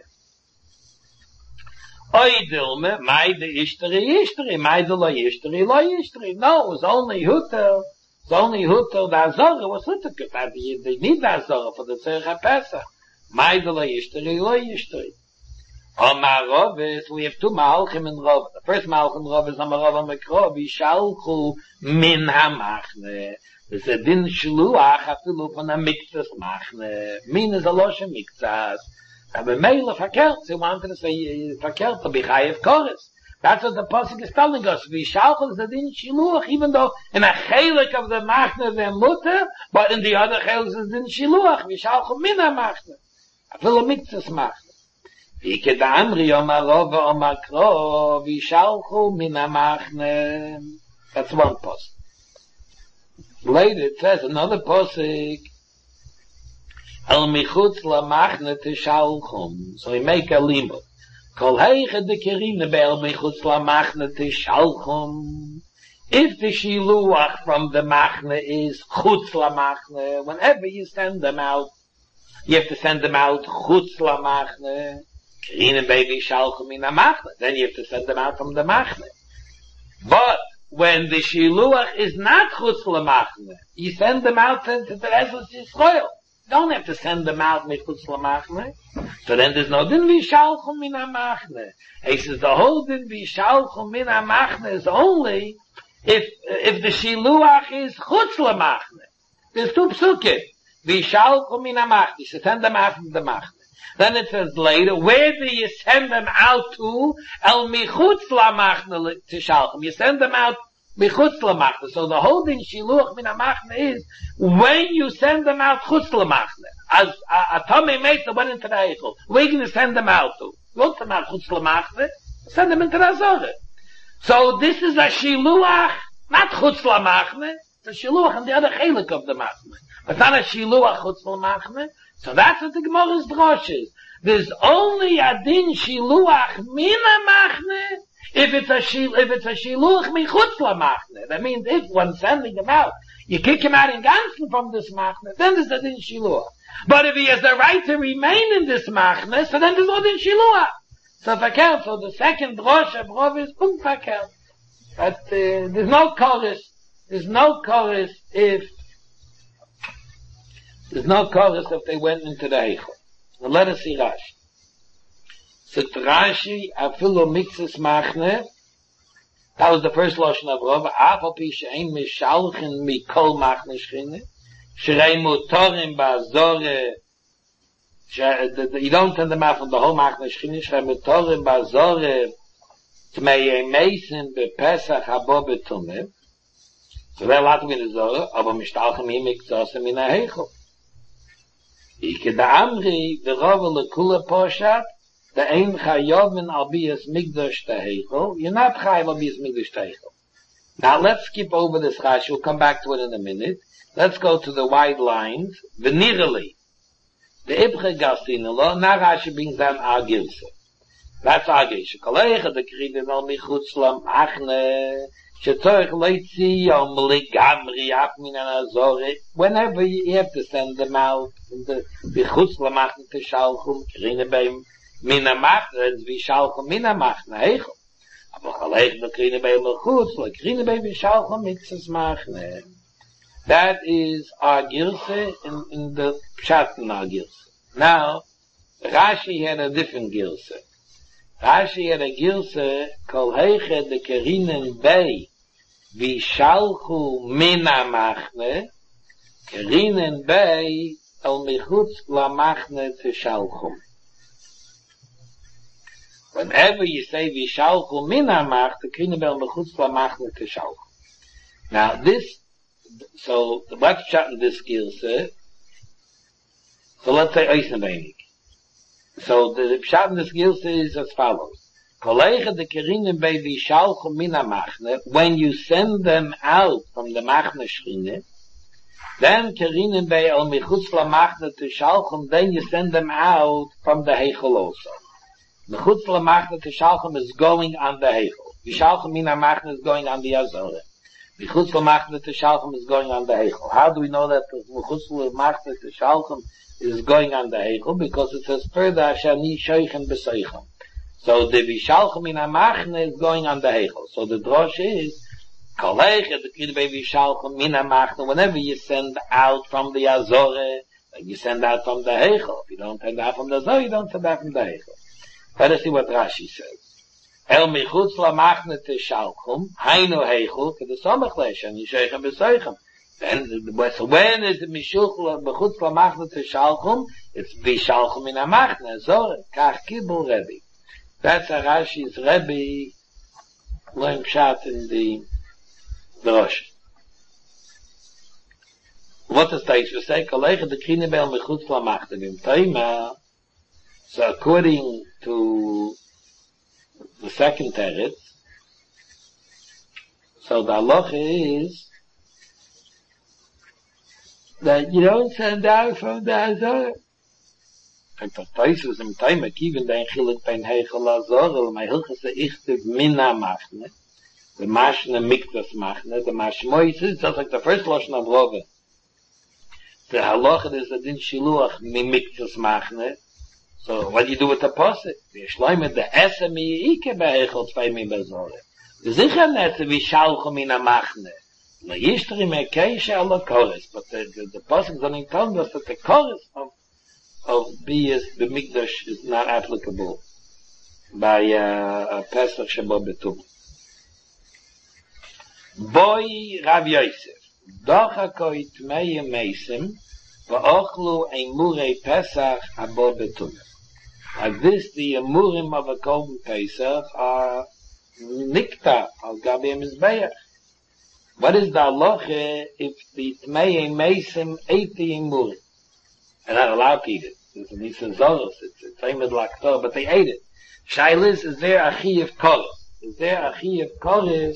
Oy dilme, mai de ishtari ishtari, mai de lo ishtari lo ishtari. No, it was only hutter. It's only hutter, the Azora was hutter, because they need the Azora for the Tzerich HaPesach. Mai de lo ishtari lo ishtari. Omar Roves, we have two Malchim in Rov. The first Malchim Rov is Amar Rov Amikro, Vishalchu min ha-machne. There's a din shluach, afilu von ha-miktzas machne. Min is a loshe miktzas. Aber Meile verkehrt, sie wanted to say verkehrt, to be chayev Koris. That's what the pasuk is telling us. Vishalchum is the din shiluach, even though in a chelik of the machne they're mutter, but in the other chelik is the din shiluach. Vishalchum min ha-machne. Afil ha-mitzvahs machne. V'ike da'amri omar rov omar kro, vishalchum min ha-machne. That's one pasuk. Later it says another pasuk, El michutz la-machne tishalchum. So we make a limbo. Kol heiche de kerine be'el michutz la-machne tishalchum. If the shiluach from the machne is chutz la-machne, whenever you send them out, you have to send them out chutz la-machne. Kerine be'el shalchum in ha-machne. Then you have to send them out from the machne. But when the shiluach is not chutz la-machne, you send them out to the Eretz Yisrael. Don't have to send them out michutz la-machne. So then there's no din vishalchum min ha-machne. He says the whole din vishalchum min ha-machne is only if if the shiluach is chutz la-machne. There's two psukim. Vishalchum min ha-machne. You should send them out from the machne. Then it says later, where do you send them out to? El michutz la-machne tishalchum. You send them out michutz la-machne. So the whole din shiluach min ha-machne is when you send them out chutz la-machne. As a Tomei Mesa went into the Eichel, we're going to send them out to. You want them out chutz la-machne? Send them into the Azorah. So this is a shiluach, not chutz la-machne. It's a shiluach in the other chelik of the machne. But not a shiluach chutz la-machne. So that's what the Gemara's drosh is. There's only a din shiluach min ha-machne if it's a shil, if it's a shiluach min chutz la-machne. That means if one sending them out, you kick him out in Ganzen from this machne, then there's a din shiluach. But if he has the right to remain in this machne, so then there's no din shiluach. So fakel, so the second drosh of Rov is um fakel. But uh, there's no chorus, there's no chorus if There's no chorus if they went into the Eichel. Now let us see Rashi. So Rashi, afilu mitzvahs machne, that was the first lotion of Rov, afal pi she'ein mishalchen mikol machne shchine, shrei mutorim ba'azore, you don't send them out from the whole machne shchine, shrei mutorim ba'azore, tmei meisen bepesach habo betumim, so they're allowed to be in the Zorah, aber mishtalchem hi mikzosem in a Eichel. Ike da amri, the Rov lekula poshat, the ein chayav min albiyas migdash teheichel. You're not chayav albiyas migdash teheichel. Now let's skip over this Rashi. We'll come back to it in a minute. Let's go to the wide lines. V'nirali. The ibche gasinelo. Now Rashi brings down agilse. That's agilse. Shekalecha the kridin al michutz lamachne. Shetorich leitzi yom ligamri af min anazore. Whenever you have to send them out, the michutz lamachne teshalchum krine beim min ha-machne, it's vishalchum min ha-machne, heichel. Aber chalech bekrine beim mechutz, lekrine beim vishalchum mitzvahs machne. That is our girse in, in the pshat in our girse. Now, Rashi had a different girse. Rashi had a girse, kol heiche de kerinen bei, vishalchu min ha-machne, kerinen bei, el michutz la-machne teshalchum. Whenever you say vishalchu min ha-mach, the kinebel mechutz la-machne teshalchum. Now this, so let's chat in this girse. So let's say oisnebeinig. So the pshat in this girse is as follows: Koleicha de kerinen bei vishalchu min ha-machne. When you send them out from the machne shchine, then kerinen bei el michutz la-machne teshalchum. Then you send them out from the heichel also. Mechutz la-machne teshalchum is going on the heichel. Vishalchum min ha-machne is going on the Azorah. Mechutz la-machne teshalchum is going on the heichel. How do we know that mechutz la-machne teshalchum is going on the heichel? Because it says further, Ashani shoichen b'soichem. So the vishalchum min ha-machne is going on the heichel. So the drosh is, kolech the kid by vishalchum min ha-machne. Whenever you send out from the Azorah, you send out from the heichel. If you don't send out from the Azorah, you don't send out from the heichel. Let us see what Rashi says. El michutz la-machne teshalchum, hainu heichel, k'desamach le'shan, yishoichem b'soichem. Then, so when is the michutz la-machne teshalchum? It's vishalchum in ha-machne, Zorah, kach kibul Rebbe. That's a Rashi's Rebbe, learn Pshat in the Rosh. What is that? You say, Kollega de Krinebel mechutz lamachtem Taima. So according to the second teretz, so the halacha is that you don't send out from the Azor. And for Taisus im Taima, even the Enchilik Pein Heichel Azor, my Hilchas the Ichtiv Mina Machne, the Mashne Miktas Machne, the Mashmois is just like the first Lashon of Rove. The halacha is that in Shiluach mi Miktas Machne. So what do you do with the Pasuk? The Shloime the Esemi Ike Behechel Zwei Mi Bezore. The Sicher net wie Shalchem Mina Machne. La Yishtri Me Keisha Ala Kores. But the, the, the Pasuk is only telling us that the chorus of of Biyas, the Mikdash, is not applicable by uh, Pesach Shabbat Betum. Boy Rav Yosef, Dochakoi Tmei Meisim, Va'ochlu Eimurei Pesach Habo Betum. Like this, the Emurim of a Korban Pesach are Nikta, al Gabi Mizbeach. What is the halacha if the Tmei Meisim ate the Emurim? They're not allowed to eat it. It's a Nisan Zoros, it's a famous Laktor, but they ate it. Shailis, is there Achi of Koris? Is there Achi of Koris?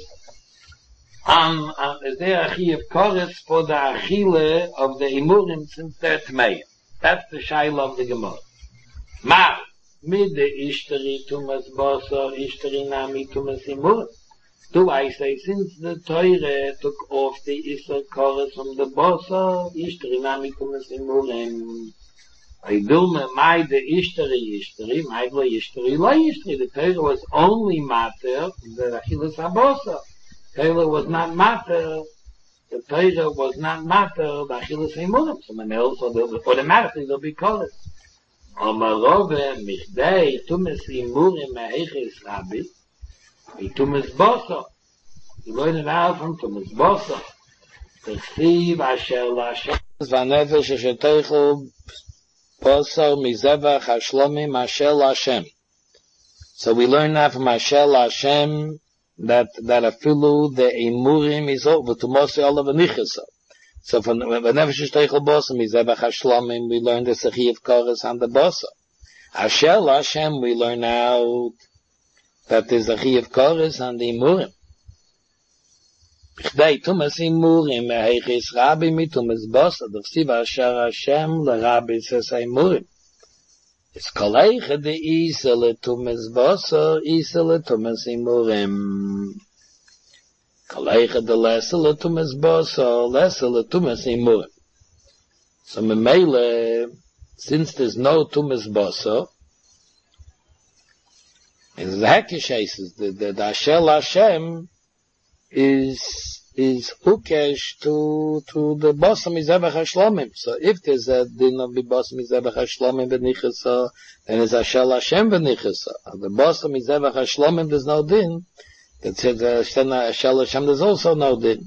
Um, um, is there Achi of Koris for the Achille of the Imurim since they're Tmeim? That's the Shail of the Gemara. Mar, mid the Ishtari Tumas Boso, Ishtari Nami Tumas Imurim. Do I say, since the Torah took off the Isser Koris from the Boso, Ishtari Nami Tumas Imurim. I do me, my the Ishtari Ishtari, my the Ishtari la Ishtari. The Torah was only matter, the Achilles HaBosa. The Torah was not matter, the Torah was not matter, the Achilles HaMurim. So man else, automatically there'll be Koris. Omarove, Michdei, Tumas Imurim, Meheches Rabbi, Tumas Bosa. You learn it out from Tumas Bosa. The Chsiv Asher Lashem. Vanefesh Asher Teichel, Posar Mizevach Hashlomim Asher Lashem. So we learn now from Asher Lashem that that afilu the Emurim is over to Moshe Olav Nichasa. So from Vanefesh Teichel Posar Mizevach Hashlomim we learn the Sechi of Koris and the Bosa. Asher Lashem we learn out that there's a Chi of Koris and the Emurim. B'chdei Tumas Emurim Meheches Rabbi Mitumas Bosa D'chsiv Asher Hashem LeRabbi Says Emurim. It's Koleicha De Isa LeTumas Bosa Isa LeTumas Emurim. Koleicha De Lesa LeTumas Bosa Lesa LeTumas Emurim. So Memele, since there's no Tumas Bosa, in the Hekeshes, the, the, the Asher Lashem is, is ukesh to, to the Bosa Mizebach HaShlomim. So if there's a din of the Bosa Mizebach HaShlomim v'nichasa, then it's Asher Lashem v'nichasa. The Bosa Mizebach HaShlomim there's no din. That's it, uh, Asher Lashem there's also no din.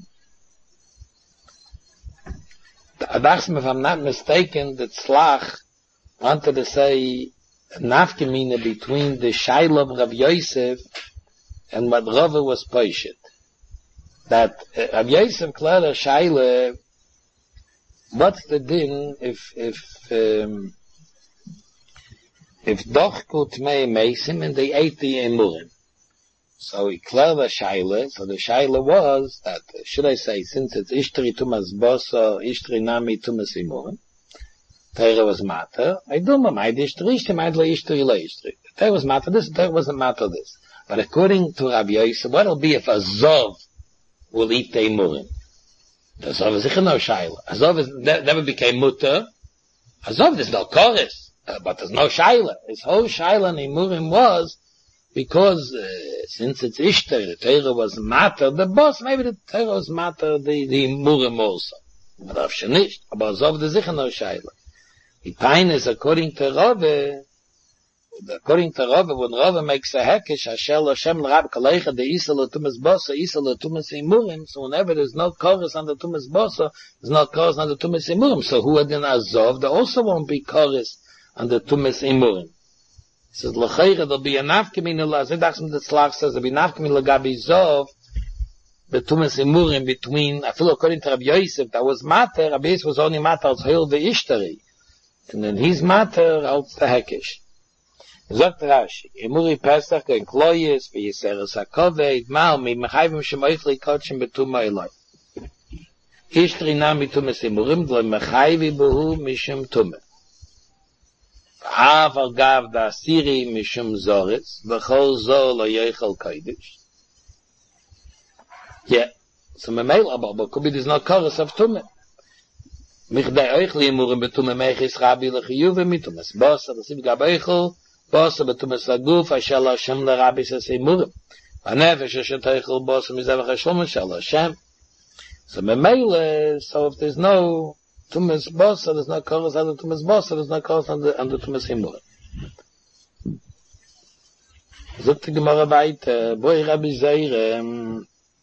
Adachsim, if I'm not mistaken, that Tzlach wanted to say nafkemina between the Shaila of Rav Yosef and what Rava was poished. That uh, Rav Yosef clearly Shaila, what's the din if if um, if dochku tmei meisim and they ate the emurim? So he clearly Shaila. So the Shaila was that uh, should I say since it's ishtri tumas bosa, ishtri nami tumas emurim. Torah was matter. I do my mind ishtri, ishtri, mind la ishtri, la ishtri. Torah was matter this, Torah wasn't matter this. But according to Rabbi Yosef, what'll be if a Zov will eat the Emurim? The Zov is sicher no Shaila. A Zov is, ne- never became mutter. A Zov, there's no chorus, uh, but there's no Shaila. His whole Shaila in Emurim was, because, uh, since it's Ishtar, the Torah was matter, the boss, maybe the Torah was matter, the, the Emurim also. But of Shanish, but a Zov, there's sicher no Shaila. The pain is according to Rava, according to Rava, when Rava makes a hekesh, Asher Lashem l'Rab Kalecha, the Isa l'Tumas Bosa, Isa l'Tumas Emurim, so whenever there's no chorus on the Tumas Bosa, there's no chorus on the Tumas Emurim, so who had in Azov, there also won't be chorus on the Tumas Emurim. So l'chayre, there'll be a nafkemin, as I dacht, the Tzlach says, there'll be nafkemin l'gabi zov, betumes imurim, between, I feel according to Rabbi Yosef, that was matter, Rabbi Yosef was only matter, als heil the ishtari. And then his matter, als the hekish. Zogt Rashi, imuri Pesach, and kloyes, v'yiseres hakoved, mal, mi mechayvim shemoichli kotshim betuma eloi. Ishtari nam betumes imurim, dlo mechayvi buhu mishum tumeh. Aval gav da siri mishum zoretz, v'chol zo lo yechel kodesh. Yeah, so me mail, but could be there's no chorus of tumeh. Michdei oichli imurim betume mechis rabi lechiyuve mitumes. Bosa, the sib gab oichel, bosa betumes laguf, asher lo Hashem le rabbi says imurim. Vanefesh asher toichel bosa mizevach hashlom asher lo Hashem. So me mail, so if there's no tumes bosa, there's no chorus on the tumes bosa, there's no chorus on the, on the tumes imurim. Zogt die Gemara weiter, boi Rabbi Zeirem,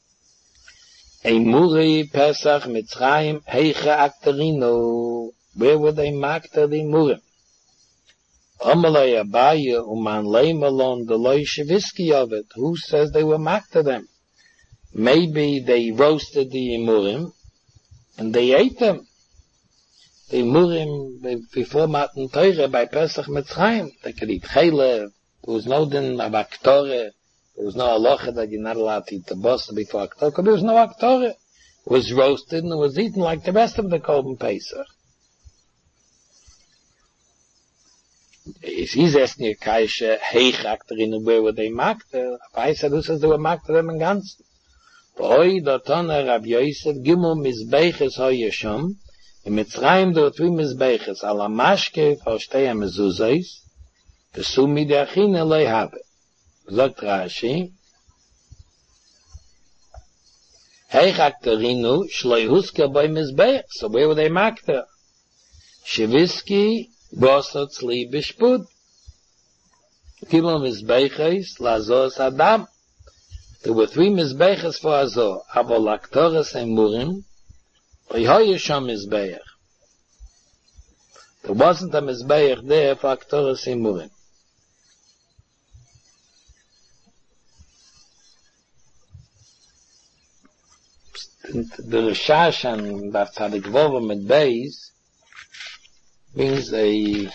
Emuri Pesach Mitzrayim Heiche Akterino. Where would they mark the Emurim? Amalei Abaye Uman Leimalon the Loi Shavisky of it. Who says they were marked to them? Maybe they roasted the Emurim and they ate them. The Emurim before Matan Torah by Pesach Mitzrayim. They could eat Chaylev. There was no din of Aktore. There was no halacha that you're not allowed to eat the bosa before Aktorah. There was no Aktorah. It was roasted and it was eaten like the rest of the Korban Pesach. He's asking a kaisha, heich Aktorah, where were they marked? I said, who says they were marked to them in Ganzen? Boi dotona Rabbi Yosef, gimel mizbeches ho yeshom, in Mitzrayim there were three mizbeches, ala mashke, for shtei ha-mezuzos, v'su midachine lei habe. Sagt Rashi, Heich Akterinu, Shloi Huska by Mizbeach. So where were they marked there? Shevisky, Bosa Tzli Bishpud. Kibel Mizbeachis, Lazos Adam. There were three Mizbeachis for Azor. Abo Laktoras Emurim, Oihoyesham Mizbeach. There wasn't a Mizbeach there for Aktoras Emurim. The Rishash and the Tzadik Vova with Beis brings a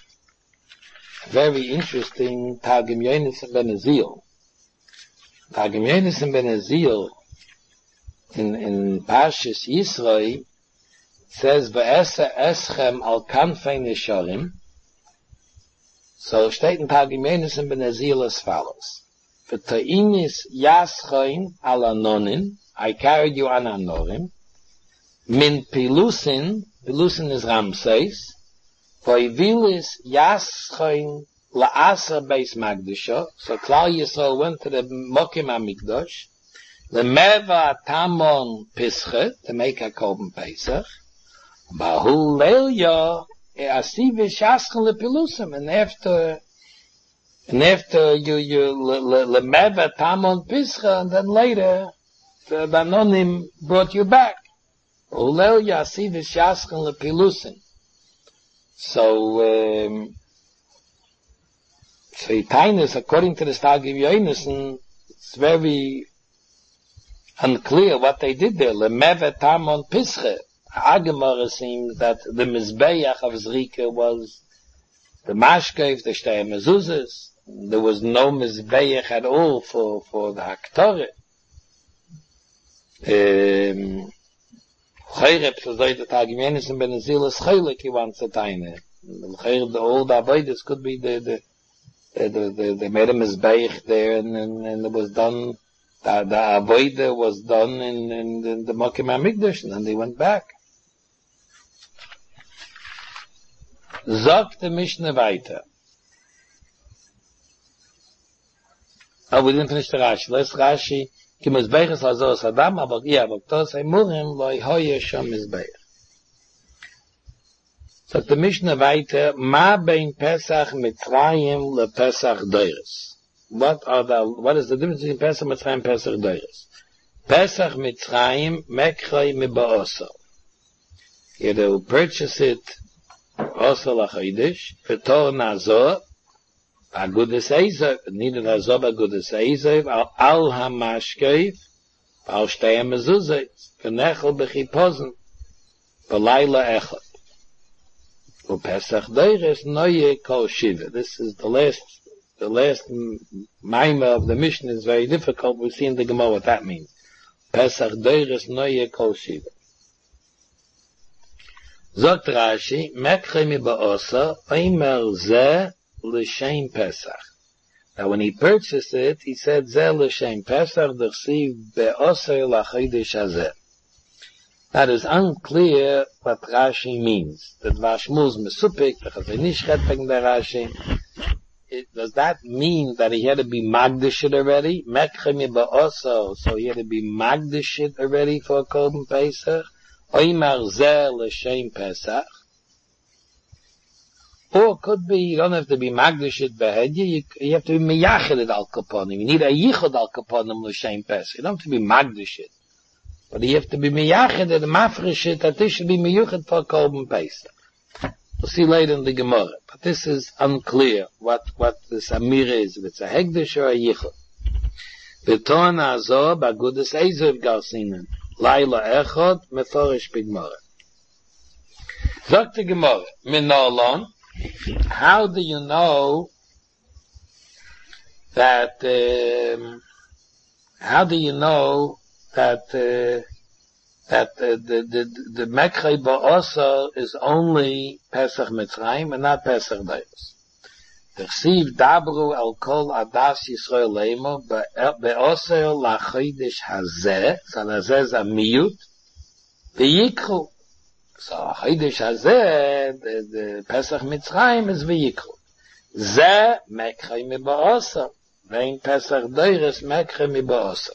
very interesting Targum Yonis and Ben Azil. Targum Yonis and Ben Azil in, in Parshas Yisroi says, V'esa eschem al kanfei neshorim. So steht in Targum Yonis and Ben Azil as follows. V'ta'inis yaschoin al anonin. I carried you on Anorim. Min Pilusin, Pilusin is Ramses, Voivilis Yaschoin La'asa Beis Magdasha. So Klal Yisrael went to the Mokim HaMikdash, Lemeva Tamon Pische, to make a Korban Pesach, Bahu Leilya, Asivish Yaschoin LePilusim, and after, and after you, you, Lemeva Tamon Pische, and then later, the Banonim brought you back. Ulel Yasiv Yaskan Lepilusin. So, um, so Itainis, according to the Targum Yonis, it's very unclear what they did there. Lemevet Tamon Pische. Agemara seems that the Mizbeach of Zrika was the Mashkev, the Shtei Mezuzas. There was no Mizbeach at all for, for the Haktorah. Um, Chayrep, so that the Targum Yonis and Ben Azil is Chaylik, he wants to taine. The old Avodas could be the, the, the, the, the, they made a Mizbeach there, and, and, and it was done, the, the Avodah was done in, in, in the Mokim HaMikdash, and then they went back. Sagt the Mishnah weiter. Oh, we didn't finish the Rashi. Let's Rashi. Ki Mizbeach Lazos Adam, aber yeah, aber Tos Emurim lo Yehoye Shom Mizbeach. Sagt the Mishnah weiter, Ma bein Pesach Mitzrayim le Pesach Deires. What are the, what is the difference between Pesach Mitzrayim and Pesach Deires? Pesach Mitzrayim Mekroi Miba You will purchase it also lachoidish, v'tor nazor, Agudas Ezev, neither Hazov Agudas Ezev, al al hamashkev, al shtei mezuzah, v'nechel b'chipozen, b'layla echad. Upesach Deires Noye Kol Shiva. This is the last, the last maima of the Mishnah is very difficult. We'll see in the Gemara what that means. Pesach Deires Noye Kol Shiva. Zogt Rashi, Mekche mi ba'osa, Oimer Zeh L'Shem Pesach. Now when he purchased it, he said Zeh L'Shem Pesach, D'chsiv Be'osa L'Chodesh Hazeh. That is unclear what Rashi means. That Vashmuz Mesupik, the Chazanish wegen der Rashi. It, does that mean that he had to be Magdashit already? Mekchemi ba'oso, so he had to be Magdashit already for Korban Pesach? Oimar Zeh L'Shem Pesach? Or it could be, you don't have to be Magdashit Behedya, you, you have to be Meyachid Al Kaponim. You need a Yichud Al Kaponim L'Shem Pesach. You don't have to be Magdashit. But you have to be miyached and mafreshit that this should be miyuched for Korban Pesach. We'll see later in the Gemara. But this is unclear what, what this Amir is. If it's a Hegdesh or a Yichud. V'ton azor b'agudas Ezev Garsinan. Laila echod meforish b'Gemara. Zok the Gemara. Minolon. How do you know that, um, how do you know that uh, that uh, the the the Mekchei Ba'osa is only Pesach Mitzrayim and not Pesach Deis. T'chsiv dabru al kol adas Yisrael leimo be'osa lachodesh hazeh. So hazeh is a miyut. V'yikru. So chodesh hazeh, the, the Pesach Mitzrayim is v'yikru. Zeh Mekchei mi Ba'osa. Vein Pesach Deis Mekchei mi Ba'osa.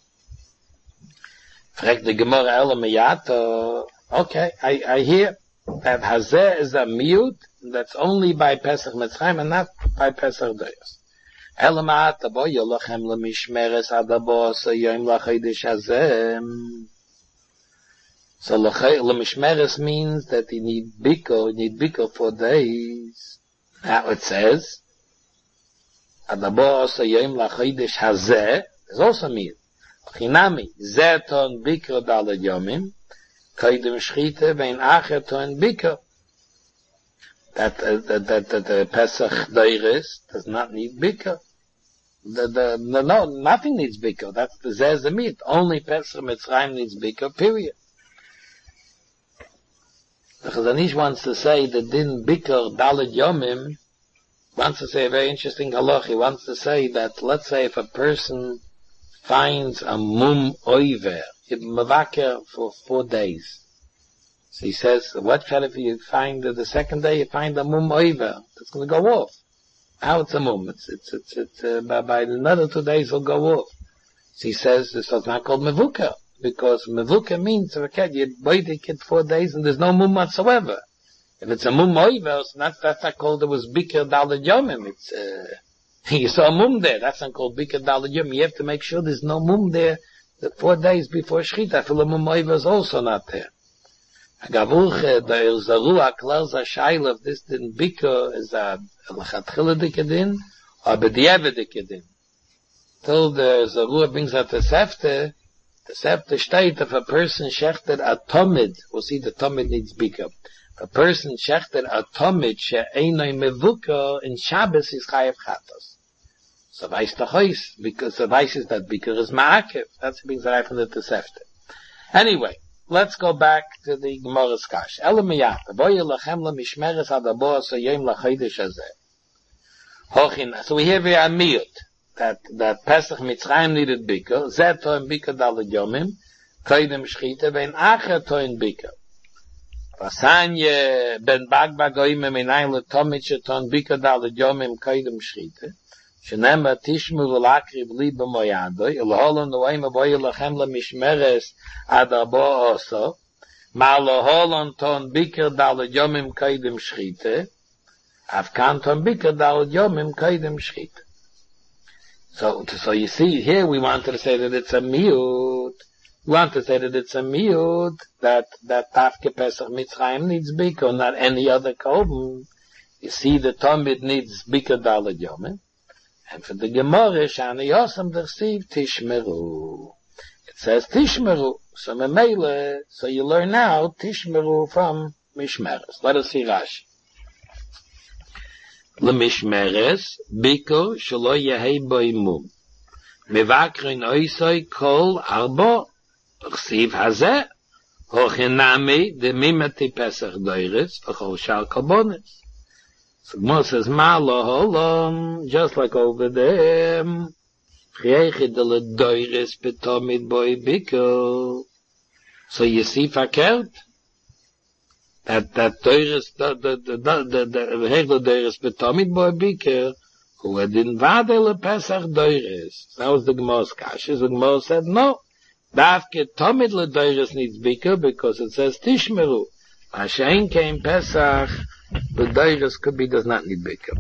Fragt the Gemara Ela Miyato. Okay, I, I hear that Hazeh is a miyut that's only by Pesach Mitzrayim and not by Pesach Deis. Ela Miyato bo yolachem lemishmeres adabo so yom lachodesh Hazeh. So lemishmeres means that you need biko, you need biko for days. Now it says adabo so yom lachodesh Hazeh is also miyut. Chinami, zeton bikr dalad yomim, kaidem shchite vein acher ton bikr. That, uh, that, that, that, the Pesach Deiris does not need bikr. The, the, no, no, nothing needs bikr. That's the zeh the meat. Only Pesach Mitzrayim needs bikr, period. The Chazanish wants to say that din bikr dalad yomim, wants to say a very interesting halach. He wants to say that, let's say if a person finds a mum oiver, mavaker for four days. So he says, what kind if you find uh, the second day you find a mum oiver? It's going to go off. How it's a mum? It's, it's, it's, it's, uh, by, by another two days it'll go off. So he says, this is not called mevuka, because mevuka means, okay, you wait a kid four days and there's no mum whatsoever. If it's a mum oiver, so that's, that's not called, it was bikr dalad yomim. It's, uh, you saw a mum there. That's not called bikr dalad yom. You have to make sure there's no mum there. The four days before Shechita, feel a mum oiver is also not there. Agavulche, there is a ruach, there's a shaila of this din bikr is a lechatchila dikadin or b'diavad dikadin. Till there's a ruach brings out the sefte, the sefte state if a person shechted a tomid, we'll see the tomid needs bikr. A person shechted a tomid she'einoi mevuka in Shabbos is chayav chatos. So weiß the hois, because the weiß is that bikr is ma'akev. That's being zayif from the Tosefta. Anyway, let's go back to the Gemara's kash. Ela miyata, boye lachem la mishmeres adabo so yom lachodesh hazeh. Hochin, so we hear via miyut, that, that Pesach Mitzrayim needed bikr, zeh toin bikr dalad yomim, koidem shchita, vein acher toin bikr. Vasanye ben bagba goyim minayin letomit sheton bikr dalad yomim koidem shchita. Shenema tishmu v'lakriv li b'moyadoi, ilholon no'im aboy lachem l'mishmeres adabo oso, ma loholon ton bikr dalad yomim kaidem shchite, avkan ton bikr dalad yomim kaidem shchite. So, so you see, here we wanted to say that it's a miyut. We want to say that it's a miyut, that, that Tafke Pesach Mitzrayim needs bikr, not any other korban. You see, the Talmud needs Bika Daled Yomim. And for the Gemara, Shani Yosam Dersiv Tishmeru. It says Tishmeru. So Memele, so you learn now Tishmeru from Mishmeres. Let us see Rashi. LeMishmeres, Biko, Shelo Yehei Boi Mum. Mevakrin Oisoi Kol Arbo, Dersiv Hazeh, Hochinami, De Mimati Pesach Doiris, V'chol Shal Kalbonis. So Gemara says, Malo Holom, just like over there, Chiechi de Doiris Betomid Boi Biko. So you see Fakert? That, that Doiris, the, the, the, the, the, Hechel Doiris Betomid Boi Biko, who had invaded Le Pesach Doiris. That was the Gemara's Kasha. The Gemara said, no. Davke Tomid Le Doiris needs Biko because it says Tishmeru. Hashem came Pesach, the Doiris could be, does not need Biko.